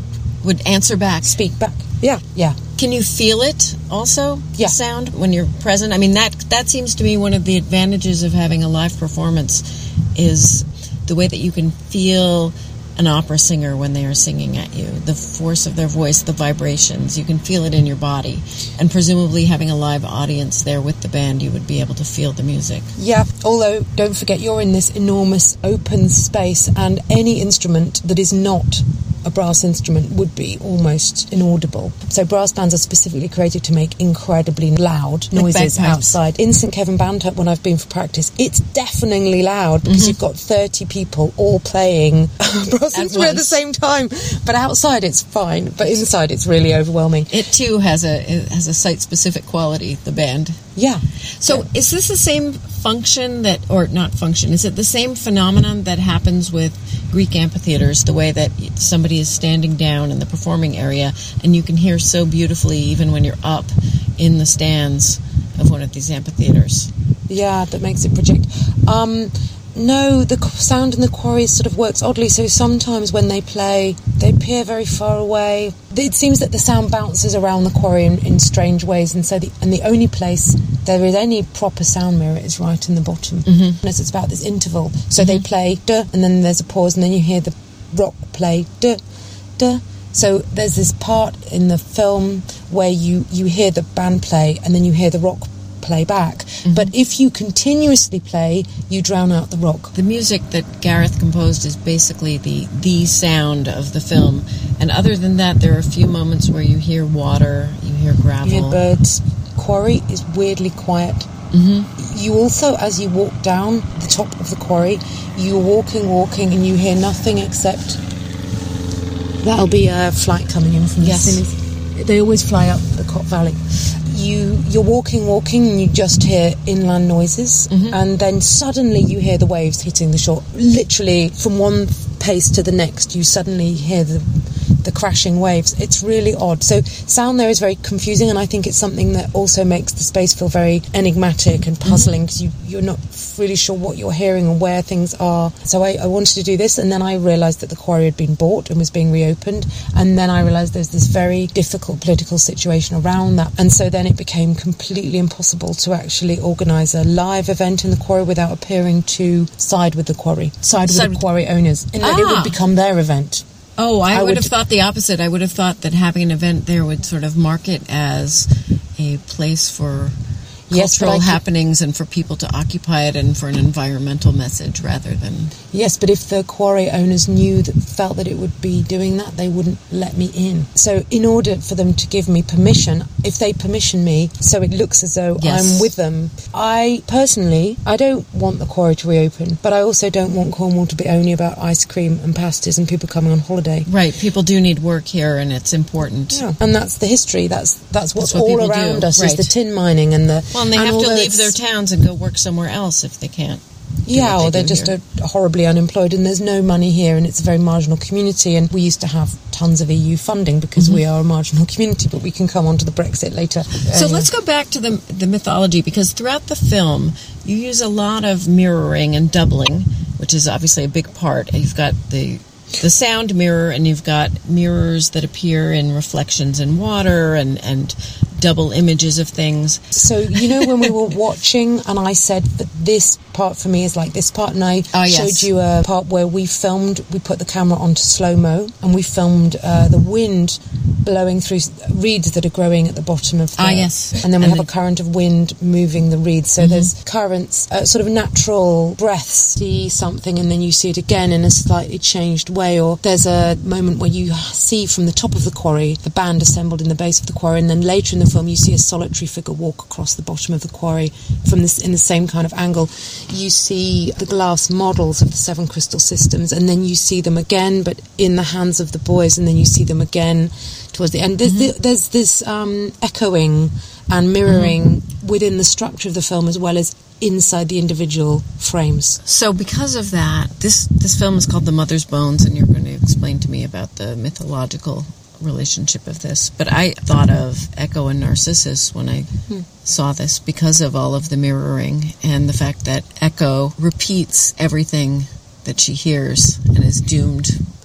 would answer back. Speak back. Yeah, yeah. Can you feel it also, yeah. the sound, when you're present? I mean, that that seems to me one of the advantages of having a live performance is the way that you can feel an opera singer when they are singing at you. The force of their voice, the vibrations, you can feel it in your body. And presumably having a live audience there with the band, you would be able to feel the music. Yeah, although don't forget you're in this enormous open space, and any instrument that is not a brass instrument would be almost inaudible. So brass bands are specifically created to make incredibly loud noises like outside. In Saint Kevin Bandhut, when I've been for practice, it's deafeningly loud because mm-hmm. you've got thirty people all playing brass instrument at the same time. But outside it's fine, but inside it's really overwhelming. It too has a it has a site-specific quality, the band. Yeah. So yeah. is this the same function that, or not function, is it the same phenomenon that happens with Greek amphitheaters, the way that somebody is standing down in the performing area and you can hear so beautifully even when you're up in the stands of one of these amphitheaters? Yeah, that makes it project. Um, no, the sound in the quarry sort of works oddly, so sometimes when they play, they appear very far away. It seems that the sound bounces around the quarry in, in strange ways, and so the, and the only place there is any proper sound mirror is right in the bottom. Mm-hmm. It's about this interval. So mm-hmm. they play duh, and then there's a pause, and then you hear the rock play duh, duh. So there's this part in the film where you, you hear the band play, and then you hear the rock play back. Mm-hmm. But if you continuously play, you drown out the rock. The music that Gareth composed is basically the the sound of the film. And other than that, there are a few moments where you hear water, you hear gravel. You hear birds. Quarry is weirdly quiet. Mm-hmm. You also, as you walk down the top of the quarry, you're walking, walking, and you hear nothing except that'll be a flight coming in from yes. the Sinnis. They always fly up the Cot Valley. You, you're walking, walking, and you just hear inland noises, mm-hmm. and then suddenly you hear the waves hitting the shore. Literally, from one pace to the next, you suddenly hear the the crashing waves. It's really odd. So sound there is very confusing, and I think it's something that also makes the space feel very enigmatic and puzzling, because mm-hmm. you, you're not really sure what you're hearing and where things are. So I, I wanted to do this, and then I realised that the quarry had been bought and was being reopened, and then I realised there's this very difficult political situation around that, and so then it became completely impossible to actually organise a live event in the quarry without appearing to side with the quarry, side with side the quarry owners, in that ah. it would become their event. Oh, I, I would, would have thought the opposite. I would have thought that having an event there would sort of mark it as a place for yes, cultural happenings and for people to occupy it and for an environmental message rather than... Yes, but if the quarry owners knew that, felt that it would be doing that, they wouldn't let me in. So in order for them to give me permission, if they permission me, so it looks as though yes. I'm with them, I personally, I don't want the quarry to reopen, but I also don't want Cornwall to be only about ice cream and pasties and people coming on holiday. Right, people do need work here and it's important. Yeah. And that's the history, that's that's what's that's what all around do. us right. is the tin mining and the... Well, and they and have to leave their towns and go work somewhere else if they can't. Yeah, they or they're just a, horribly unemployed and there's no money here and it's a very marginal community, and we used to have tons of E U funding because mm-hmm. we are a marginal community, but we can come on to the Brexit later. So anyway. Let's go back to the, the mythology, because throughout the film you use a lot of mirroring and doubling, which is obviously a big part. You've got the the sound mirror and you've got mirrors that appear in reflections in water and, and double images of things. So, you know, when we were watching and I said that this part for me is like this part, and I oh, yes. showed you a part where we filmed, we put the camera onto slow-mo and we filmed uh, the wind blowing through reeds that are growing at the bottom of the... Ah, yes. And then we and have the, a current of wind moving the reeds. So mm-hmm. there's currents, uh, sort of natural breaths. See something and then you see it again in a slightly changed way. Or there's a moment where you see from the top of the quarry the band assembled in the base of the quarry, and then later in the film you see a solitary figure walk across the bottom of the quarry from this in the same kind of angle. You see the glass models of the seven crystal systems, and then you see them again but in the hands of the boys, and then you see them again towards the end. There's, mm-hmm. there's this um, echoing and mirroring mm-hmm. within the structure of the film as well as inside the individual frames. So because of that, this this film is called The Mother's Bones, and you're going to explain to me about the mythological relationship of this. But I thought of Echo and Narcissus when I hmm. saw this, because of all of the mirroring and the fact that Echo repeats everything that she hears and is doomed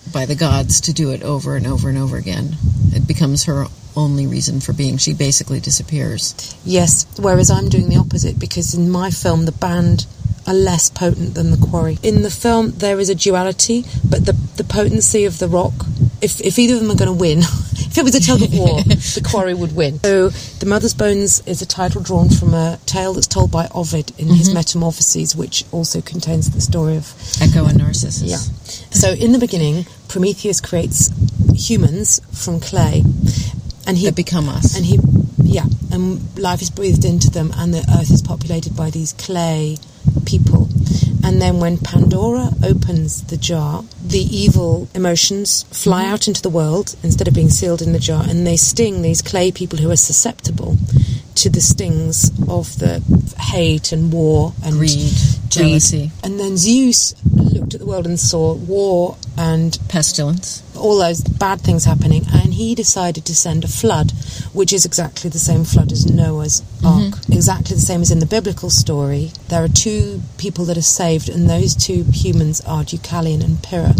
by the gods to do it over and over and over again. It becomes her only reason for being. She basically disappears. Yes, whereas I'm doing the opposite, because in my film the band are less potent than the quarry. In the film there is a duality, but the, the potency of the rock, if, if either of them are going to win, if it was a tug of war, the quarry would win. So The Mother's Bones is a title drawn from a tale that's told by Ovid in mm-hmm. his Metamorphoses, which also contains the story of Echo and Narcissus. Yeah. So in the beginning, Prometheus creates humans from clay, and he that become us. And he, yeah, and life is breathed into them, and the earth is populated by these clay people. And then when Pandora opens the jar, the evil emotions fly out into the world instead of being sealed in the jar, and they sting these clay people who are susceptible to the stings of the hate and war and greed, jealousy. And then Zeus looked at the world and saw war and pestilence, all those bad things happening, and he decided to send a flood, which is exactly the same flood as Noah's Ark, mm-hmm. exactly the same as in the biblical story. There are two people that are saved, and those two humans are Deucalion and Pyrrha,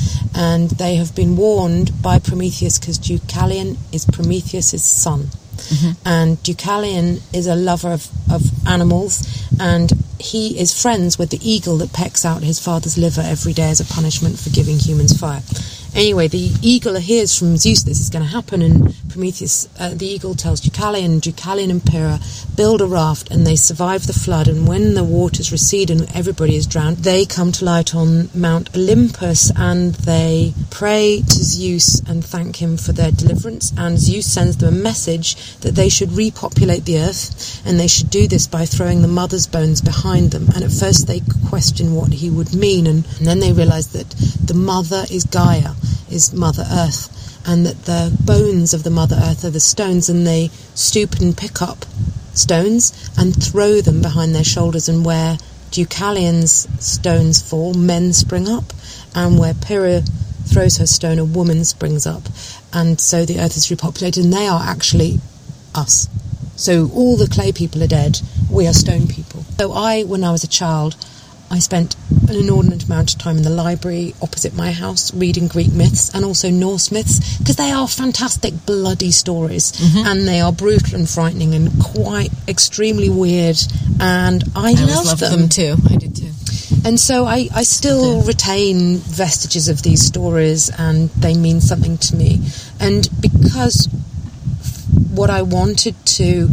and they have been warned by Prometheus, because Deucalion is Prometheus's son. Mm-hmm. And Deucalion is a lover of, of animals, and he is friends with the eagle that pecks out his father's liver every day as a punishment for giving humans fire. Anyway, the eagle hears from Zeus this is going to happen, and Prometheus, uh, the eagle tells Deucalion, Deucalion and Pyrrha build a raft, and they survive the flood, and when the waters recede and everybody is drowned, they come to light on Mount Olympus, and they pray to Zeus and thank him for their deliverance, and Zeus sends them a message that they should repopulate the earth, and they should do this by throwing the mother's bones behind them. And at first they question what he would mean, and, and then they realise that the mother is Gaia, is Mother Earth, and that the bones of the Mother Earth are the stones, and they stoop and pick up stones and throw them behind their shoulders, and where Deucalion's stones fall, men spring up, and where Pyrrha throws her stone, a woman springs up, and so the earth is repopulated, and they are actually us. So all the clay people are dead, we are stone people. So I, when I was a child, I spent an inordinate amount of time in the library opposite my house reading Greek myths and also Norse myths, because they are fantastic bloody stories, mm-hmm. and they are brutal and frightening and quite extremely weird, and I, I loved loved them. them too. I did too. And so I, I still yeah. retain vestiges of these stories, and they mean something to me. And because what I wanted to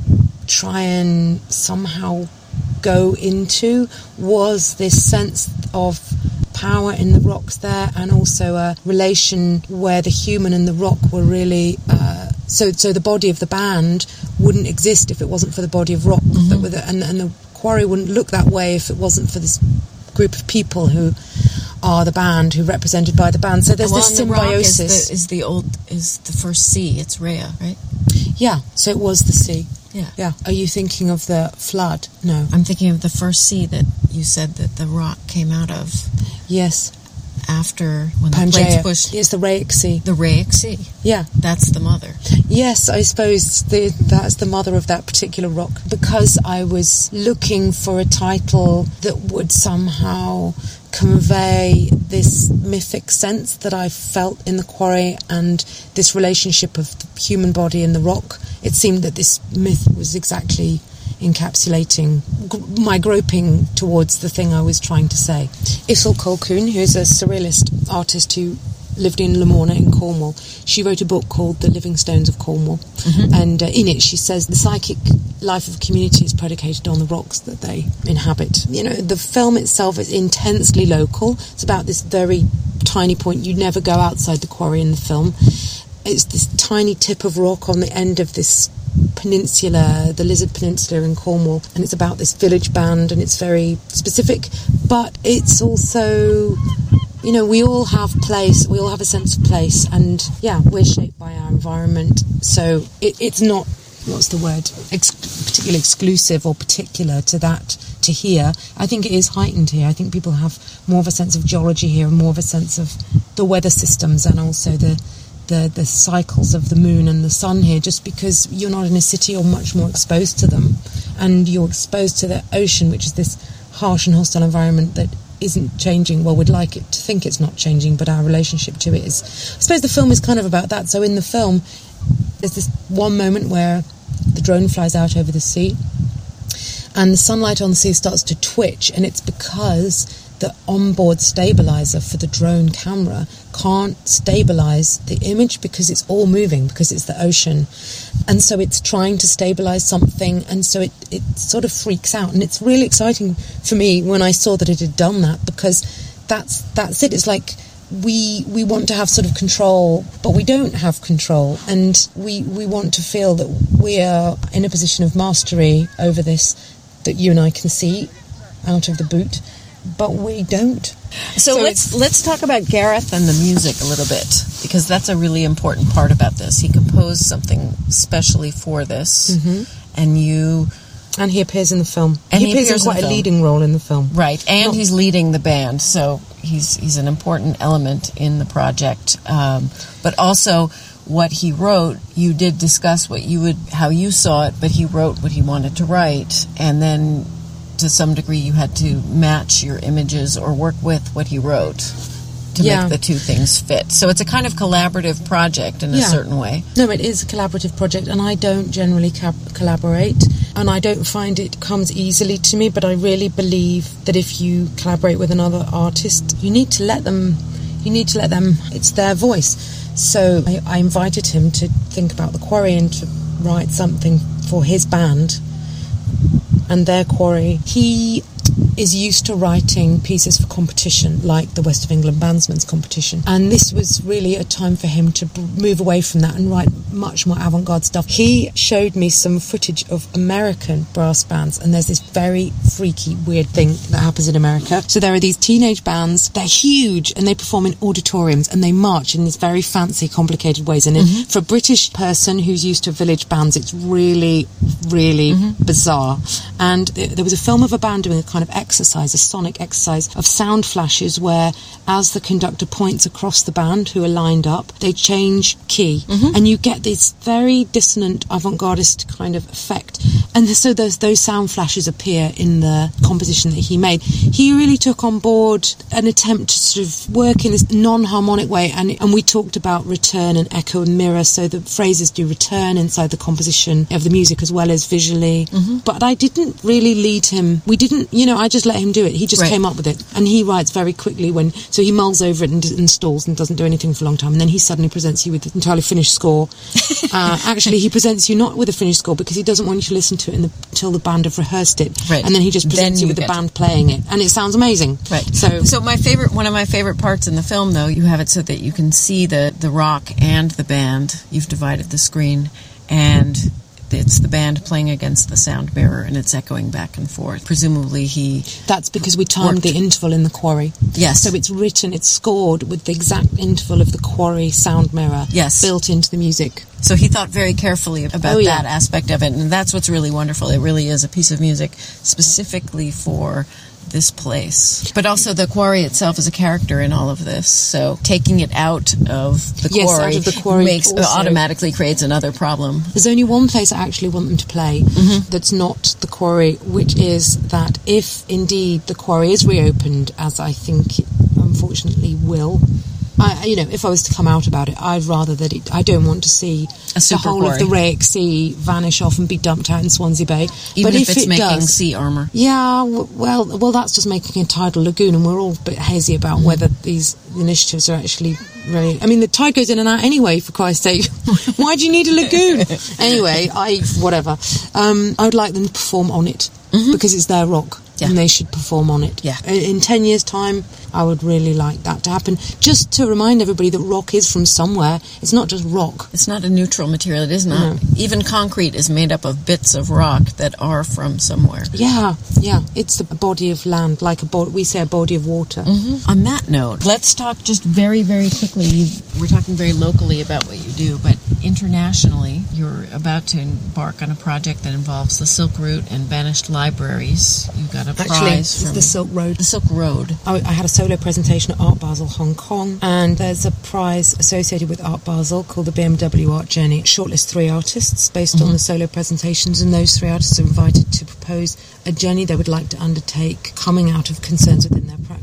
try and somehow go into was this sense of power in the rocks there, and also a relation where the human and the rock were really uh, so so the body of the band wouldn't exist if it wasn't for the body of rock, mm-hmm. but with it, and, and the quarry wouldn't look that way if it wasn't for this group of people who are the band, who are represented by the band. So there's well, this the symbiosis. Rock is the, is the old is the first sea. It's Rhea, right? Yeah, so it was the sea. Yeah. Yeah. Are you thinking of the flood? No. I'm thinking of the first sea that you said that the rock came out of. Yes. After when Pangaea. the plates pushed. It's the Rheic Sea. The Rheic Sea. Yeah. That's the mother. Yes, I suppose the, that's the mother of that particular rock. Because I was looking for a title that would somehow convey this mythic sense that I felt in the quarry, and this relationship of the human body and the rock. It seemed that this myth was exactly encapsulating g- my groping towards the thing I was trying to say. Issel Colquhoun, who's a surrealist artist who lived in Lamorna in Cornwall, she wrote a book called The Living Stones of Cornwall, mm-hmm. and uh, in it she says the psychic life of a community is predicated on the rocks that they inhabit. You know, the film itself is intensely local. It's about this very tiny point. You never go outside the quarry in the film. It's this tiny tip of rock on the end of this peninsula, the Lizard Peninsula in Cornwall, and it's about this village band, and it's very specific, but it's also, you know, we all have place, we all have a sense of place, and yeah, we're shaped by our environment, so it, it's not, what's the word, Ex- particularly exclusive or particular to that, to here. I think it is heightened here. I think people have more of a sense of geology here, and more of a sense of the weather systems, and also the The, the cycles of the moon and the sun here, just because you're not in a city, you're much more exposed to them, and you're exposed to the ocean, which is this harsh and hostile environment that isn't changing. Well, we'd like it to think it's not changing, but our relationship to it is. I suppose the film is kind of about that. So in the film, there's this one moment where the drone flies out over the sea, and the sunlight on the sea starts to twitch, and it's because the onboard stabilizer for the drone camera can't stabilize the image because it's all moving, because it's the ocean. And so it's trying to stabilize something, and so it, it sort of freaks out. And it's really exciting for me when I saw that it had done that, because that's that's it. It's like we we want to have sort of control, but we don't have control. And we, we want to feel that we are in a position of mastery over this, that you and I can see out of the boot. But we don't. So, so let's let's talk about Gareth and the music a little bit, because that's a really important part about this. He composed something specially for this, mm-hmm. and you and he appears in the film. And he, he appears, appears in quite in a leading role in the film, right? And Not, he's leading the band, so he's he's an important element in the project. Um, but also, what he wrote, you did discuss what you would how you saw it, but he wrote what he wanted to write, and then, to some degree, you had to match your images or work with what he wrote to yeah. make the two things fit. So it's a kind of collaborative project in a yeah. certain way. No, it is a collaborative project, and I don't generally ca- collaborate, and I don't find it comes easily to me, but I really believe that if you collaborate with another artist, you need to let them, you need to let them, it's their voice. So I, I invited him to think about the quarry and to write something for his band and their quarry. He is used to writing pieces for competition, like the West of England Bandsmen's competition. And this was really a time for him to b- move away from that and write much more avant-garde stuff. He showed me some footage of American brass bands, and there's this very freaky, weird thing that happens in America. So there are these teenage bands, they're huge, and they perform in auditoriums, and they march in these very fancy, complicated ways. And mm-hmm. for a British person who's used to village bands, it's really, really mm-hmm. bizarre. And th- there was a film of a band doing a kind of exercise, a sonic exercise of sound flashes where, as the conductor points across the band who are lined up, they change key, mm-hmm. and you get this very dissonant avant-gardist kind of effect. And so those those sound flashes appear in the composition that he made. He really took on board an attempt to sort of work in this non-harmonic way, and and we talked about return and echo and mirror, so the phrases do return inside the composition of the music as well as visually. Mm-hmm. But I didn't really lead him. We didn't, you know, I just let him do it. He just right. came up with it, and he writes very quickly. When so he mulls over it and, and stalls and doesn't do anything for a long time, and then he suddenly presents you with an entirely finished score. uh, actually, he presents you not with a finished score because he doesn't want you to listen to it in the, until the band have rehearsed it, right. and then he just presents you, you with the band to... playing it, and it sounds amazing. Right. So, so my favorite, one of my favorite parts in the film, though, you have it so that you can see the the rock and the band. You've divided the screen, and it's the band playing against the sound mirror, and it's echoing back and forth. Presumably he... That's because we timed worked. the interval in the quarry. Yes. So it's written, it's scored with the exact interval of the quarry sound mirror yes. built into the music. So he thought very carefully about oh, yeah. that aspect of it, and that's what's really wonderful. It really is a piece of music specifically for this place. But also the quarry itself is a character in all of this, so taking it out of the yes, quarry, out of the quarry makes also automatically creates another problem. There's only one place I actually want them to play mm-hmm. that's not the quarry, which is that if indeed the quarry is reopened, as I think it unfortunately will, I, you know, if I was to come out about it, I'd rather that it... I don't want to see the whole quarry. of the Rake Sea vanish off and be dumped out in Swansea Bay. Even but if, if it's it making does, sea armour. Yeah, well, well, that's just making a tidal lagoon, and we're all a bit hazy about mm. whether these initiatives are actually really... I mean, the tide goes in and out anyway, for Christ's sake. Why do you need a lagoon? Anyway, I... whatever. Um, I would like them to perform on it, mm-hmm. because it's their rock. Yeah. And they should perform on it. Yeah. In ten years' time, I would really like that to happen. Just to remind everybody that rock is from somewhere. It's not just rock. It's not a neutral material. It is not. No. Even concrete is made up of bits of rock that are from somewhere. Yeah, yeah. It's a body of land, like a bo- we say a body of water. Mm-hmm. On that note, let's talk just very, very quickly. We're talking very locally about what you do, but internationally, you're about to embark on a project that involves the Silk Route and Banished Libraries. You've got a Actually, prize from the Silk Road. The Silk Road. I, I had a solo presentation at Art Basel Hong Kong, and there's a prize associated with Art Basel called the B M W Art Journey. It shortlists three artists based mm-hmm. on the solo presentations, and those three artists are invited to propose a journey they would like to undertake coming out of concerns within their practice.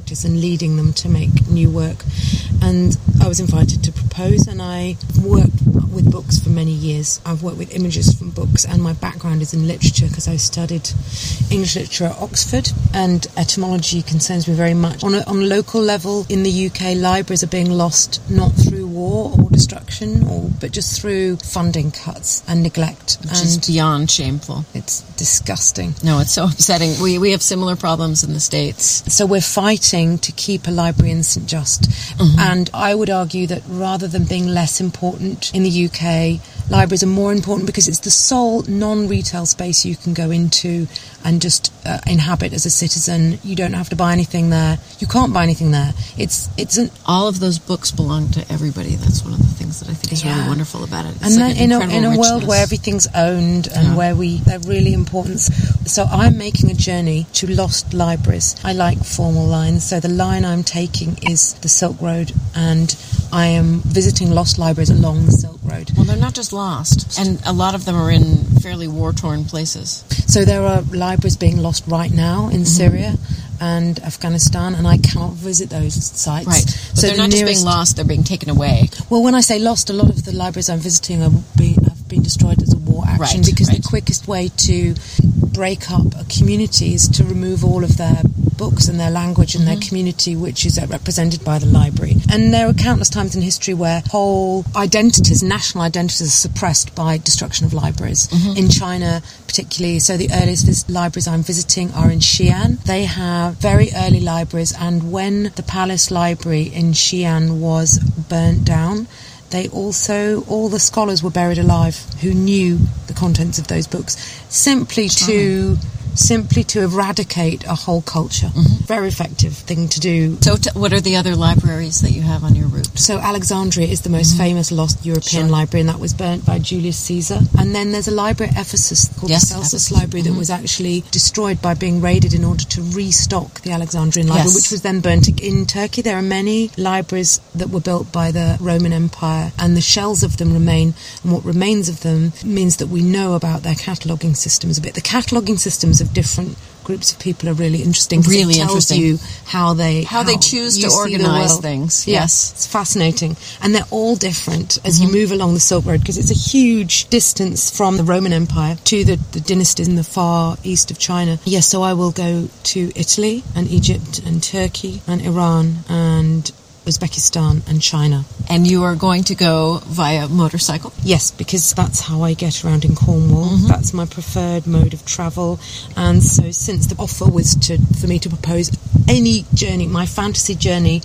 practice and leading them to make new work. And I was invited to propose, and I worked with books for many years. I've worked with images from books, and my background is in literature because I studied English literature at Oxford, and etymology concerns me very much. On a, on a local level in the U K, libraries are being lost not through war or destruction, or but just through funding cuts and neglect. Which and is beyond shameful. It's disgusting. No, it's so upsetting. We we have similar problems in the States. So we're fighting to keep a library in Saint Just. Mm-hmm. And I would argue that rather than being less important in the U K, libraries are more important because it's the sole non-retail space you can go into and just uh, inhabit as a citizen. You don't have to buy anything there. You can't buy anything there. It's it's an all of those books belong to everybody. That's one of the things that I think is yeah. really wonderful about it. It's and like then in a in a richness. world where everything's owned and yeah. where we they're really important. So I'm making a journey to lost libraries. I like formal lines. So the line I'm taking is the Silk Road, and I am visiting lost libraries along the Silk Road. Well, they're not just lost, and a lot of them are in fairly war-torn places. So there are libraries being lost right now in mm-hmm. Syria and Afghanistan, and I cannot visit those sites. Right, but so they're the not nearest... just being lost, they're being taken away. Well, when I say lost, a lot of the libraries I'm visiting are be, have been destroyed as a war action, right, because right. the quickest way to break up a community is to remove all of their books and their language and mm-hmm. their community, which is represented by the library. And there are countless times in history where whole identities, national identities, are suppressed by destruction of libraries. Mm-hmm. In China, particularly, so the earliest vis- libraries I'm visiting are in Xi'an. They have very early libraries, and when the Palace Library in Xi'an was burnt down, they also, all the scholars were buried alive who knew the contents of those books, simply to simply to eradicate a whole culture. Mm-hmm. Very effective thing to do. So t- what are the other libraries that you have on your route? So Alexandria is the most mm-hmm. famous lost European sure. library, and that was burnt by Julius Caesar. And then there's a library at Ephesus called yes, the Celsus Ephesus. Library mm-hmm. that was actually destroyed by being raided in order to restock the Alexandrian library, yes. which was then burnt. In Turkey, there are many libraries that were built by the Roman Empire, and the shells of them remain, and what remains of them means that we know about their cataloguing systems a bit. The cataloguing systems of different groups of people are really interesting. Really it tells interesting. you how they how, how they choose to organize things. Yes. yes, it's fascinating, and they're all different as mm-hmm. you move along the Silk Road, because it's a huge distance from the Roman Empire to the, the dynasties in the far east of China. Yes, so I will go to Italy and Egypt and Turkey and Iran and Uzbekistan and China. And you are going to go via motorcycle? Yes, because that's how I get around in Cornwall. Mm-hmm. That's my preferred mode of travel. And so since the offer was to for me to propose any journey, my fantasy journey,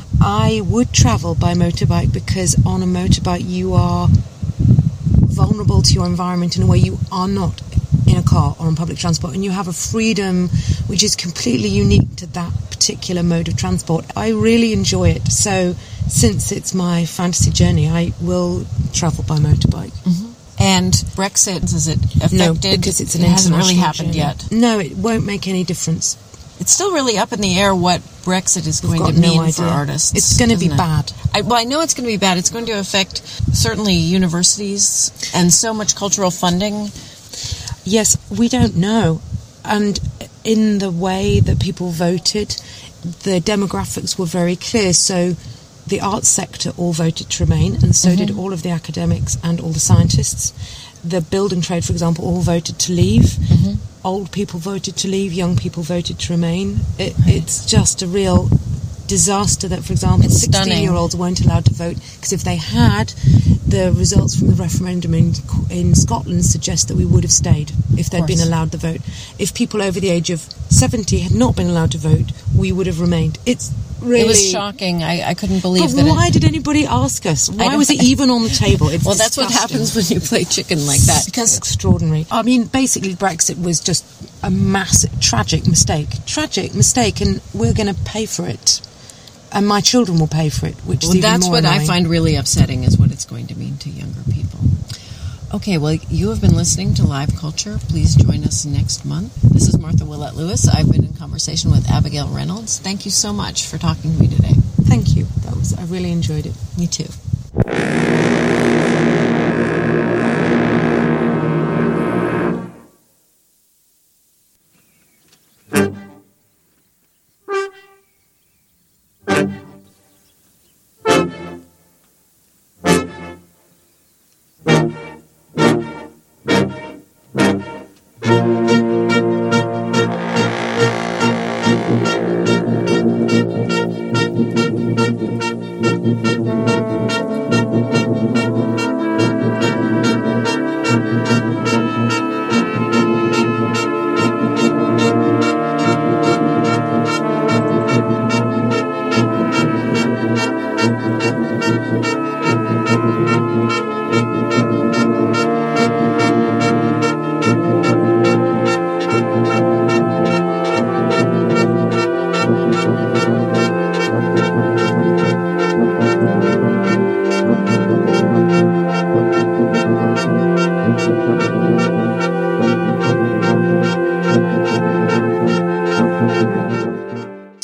I would travel by motorbike, because on a motorbike you are vulnerable to your environment in a way you are not in a car or on public transport, and you have a freedom which is completely unique to that particular mode of transport. I really enjoy it. So since it's my fantasy journey, I will travel by motorbike. Mm-hmm. And Brexit, is it affected? No, because it's an it hasn't really happened journey. yet. No, it won't make any difference. It's still really up in the air what Brexit is We've going to no mean idea. for artists. It's going to be it? bad. I, well, I know it's going to be bad. It's going to affect certainly universities and so much cultural funding. Yes, we don't know. And in the way that people voted, the demographics were very clear. So the arts sector all voted to remain, and so mm-hmm. did all of the academics and all the scientists. The building trade, for example, all voted to leave. Mm-hmm. Old people voted to leave, young people voted to remain. It, right. It's just a real disaster that, for example, sixteen-year-olds weren't allowed to vote, because if they had, the results from the referendum in, in Scotland suggest that we would have stayed if they'd been allowed the vote. If people over the age of seventy had not been allowed to vote, we would have remained. It's really... It was shocking. I, I couldn't believe but that. But why it... did anybody ask us? Why was it even on the table? It's well, that's disgusting. What happens when you play chicken like that. Because extraordinary. I mean, basically, Brexit was just a massive, tragic mistake. Tragic mistake, and we're going to pay for it. And my children will pay for it, which well, is even that's more what annoying. I find really upsetting, is what it's going to mean to younger people. Okay, well, you have been listening to Live Culture. Please join us next month. This is Martha Willett Lewis. I've been in conversation with Abigail Reynolds. Thank you so much for talking to me today. Thank you. That was I really enjoyed it. Me too.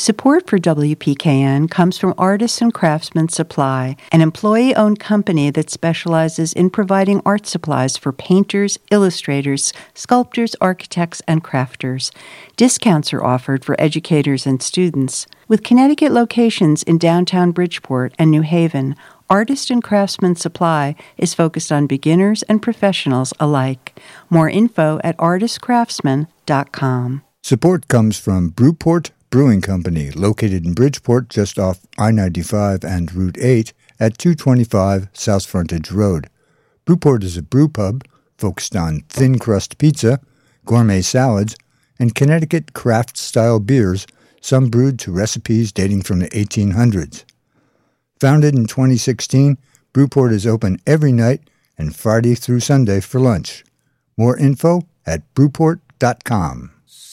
Support for W P K N comes from Artists and Craftsmen Supply, an employee-owned company that specializes in providing art supplies for painters, illustrators, sculptors, architects, and crafters. Discounts are offered for educators and students. With Connecticut locations in downtown Bridgeport and New Haven, Artist and Craftsman Supply is focused on beginners and professionals alike. More info at artist craftsman dot com. Support comes from Brewport Brewing Company, located in Bridgeport just off I ninety-five and Route eight at two twenty-five South Frontage Road. Brewport is a brew pub focused on thin crust pizza, gourmet salads, and Connecticut craft-style beers, some brewed to recipes dating from the eighteen hundreds. Founded in twenty sixteen, Brewport is open every night and Friday through Sunday for lunch. More info at brewport dot com.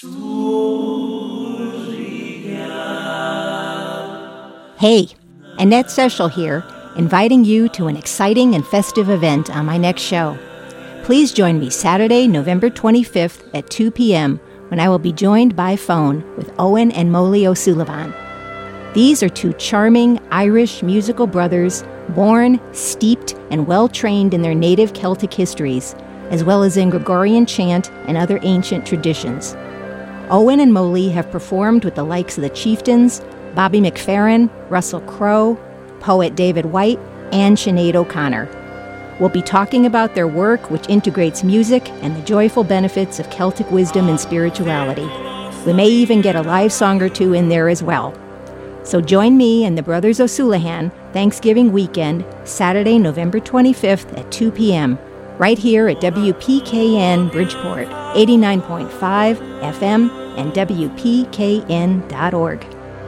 Hey, Annette Seschel here, inviting you to an exciting and festive event on my next show. Please join me Saturday, November twenty-fifth at two p.m. when I will be joined by phone with Owen and Molly O'Sullivan. These are two charming Irish musical brothers, born, steeped, and well-trained in their native Celtic histories, as well as in Gregorian chant and other ancient traditions. Owen and Molly have performed with the likes of the Chieftains, Bobby McFerrin, Russell Crowe, poet David White, and Sinead O'Connor. We'll be talking about their work, which integrates music and the joyful benefits of Celtic wisdom and spirituality. We may even get a live song or two in there as well. So join me and the Brothers O'Sullivan Thanksgiving weekend, Saturday, November twenty-fifth at two p.m., right here at W P K N Bridgeport, eighty-nine point five F M and W P K N dot org.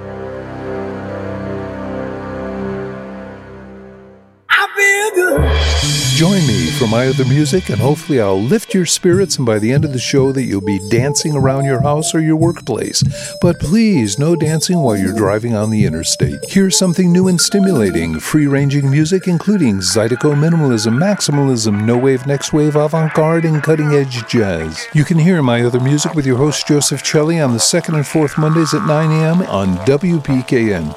Join me for my other music, and hopefully I'll lift your spirits, and by the end of the show that you'll be dancing around your house or your workplace. But please, no dancing while you're driving on the interstate. Here's something new and stimulating, free-ranging music including Zydeco minimalism, maximalism, no-wave, next-wave, avant-garde, and cutting-edge jazz. You can hear my other music with your host Joseph Celli on the second and fourth Mondays at nine a.m. on W P K N.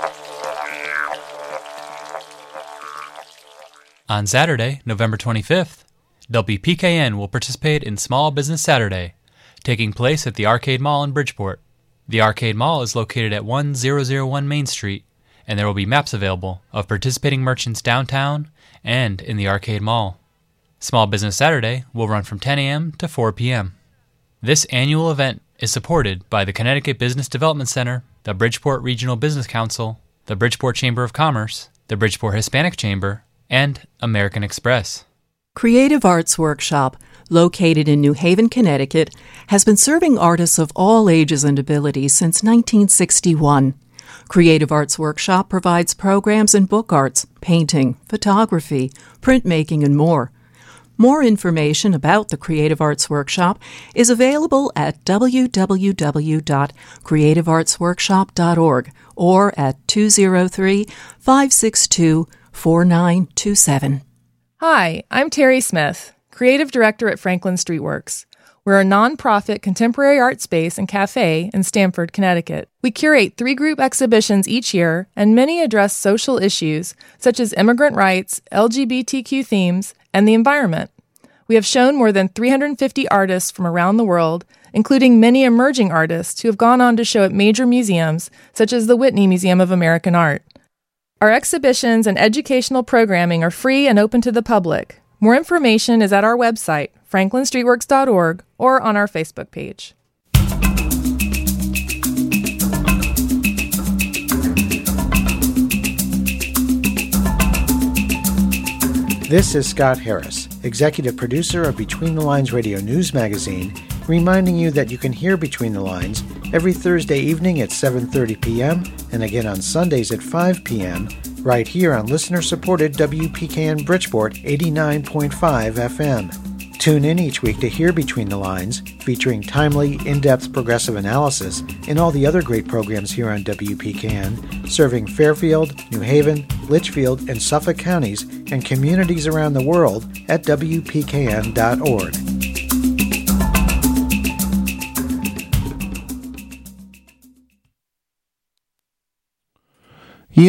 On Saturday, November twenty-fifth, W P K N will participate in Small Business Saturday, taking place at the Arcade Mall in Bridgeport. The Arcade Mall is located at one thousand one Main Street, and there will be maps available of participating merchants downtown and in the Arcade Mall. Small Business Saturday will run from ten a.m. to four p.m. This annual event is supported by the Connecticut Business Development Center, the Bridgeport Regional Business Council, the Bridgeport Chamber of Commerce, the Bridgeport Hispanic Chamber, and American Express. Creative Arts Workshop, located in New Haven, Connecticut, has been serving artists of all ages and abilities since nineteen sixty-one. Creative Arts Workshop provides programs in book arts, painting, photography, printmaking, and more. More information about the Creative Arts Workshop is available at w w w dot creative arts workshop dot org or at two oh three, five six two, four nine two seven. Hi, I'm Terry Smith, Creative Director at Franklin Streetworks. We're a nonprofit contemporary art space and cafe in Stamford, Connecticut. We curate three group exhibitions each year, and many address social issues such as immigrant rights, L G B T Q themes, and the environment. We have shown more than three hundred fifty artists from around the world, including many emerging artists who have gone on to show at major museums such as the Whitney Museum of American Art. Our exhibitions and educational programming are free and open to the public. More information is at our website, franklin streetworks dot org, or on our Facebook page. This is Scott Harris, Executive Producer of Between the Lines Radio News Magazine, reminding you that you can hear Between the Lines every Thursday evening at seven thirty p.m. and again on Sundays at five p.m. right here on listener-supported W P K N Bridgeport eighty-nine point five F M. Tune in each week to hear Between the Lines, featuring timely, in-depth progressive analysis and all the other great programs here on W P K N, serving Fairfield, New Haven, Litchfield, and Suffolk counties and communities around the world at w p k n dot org.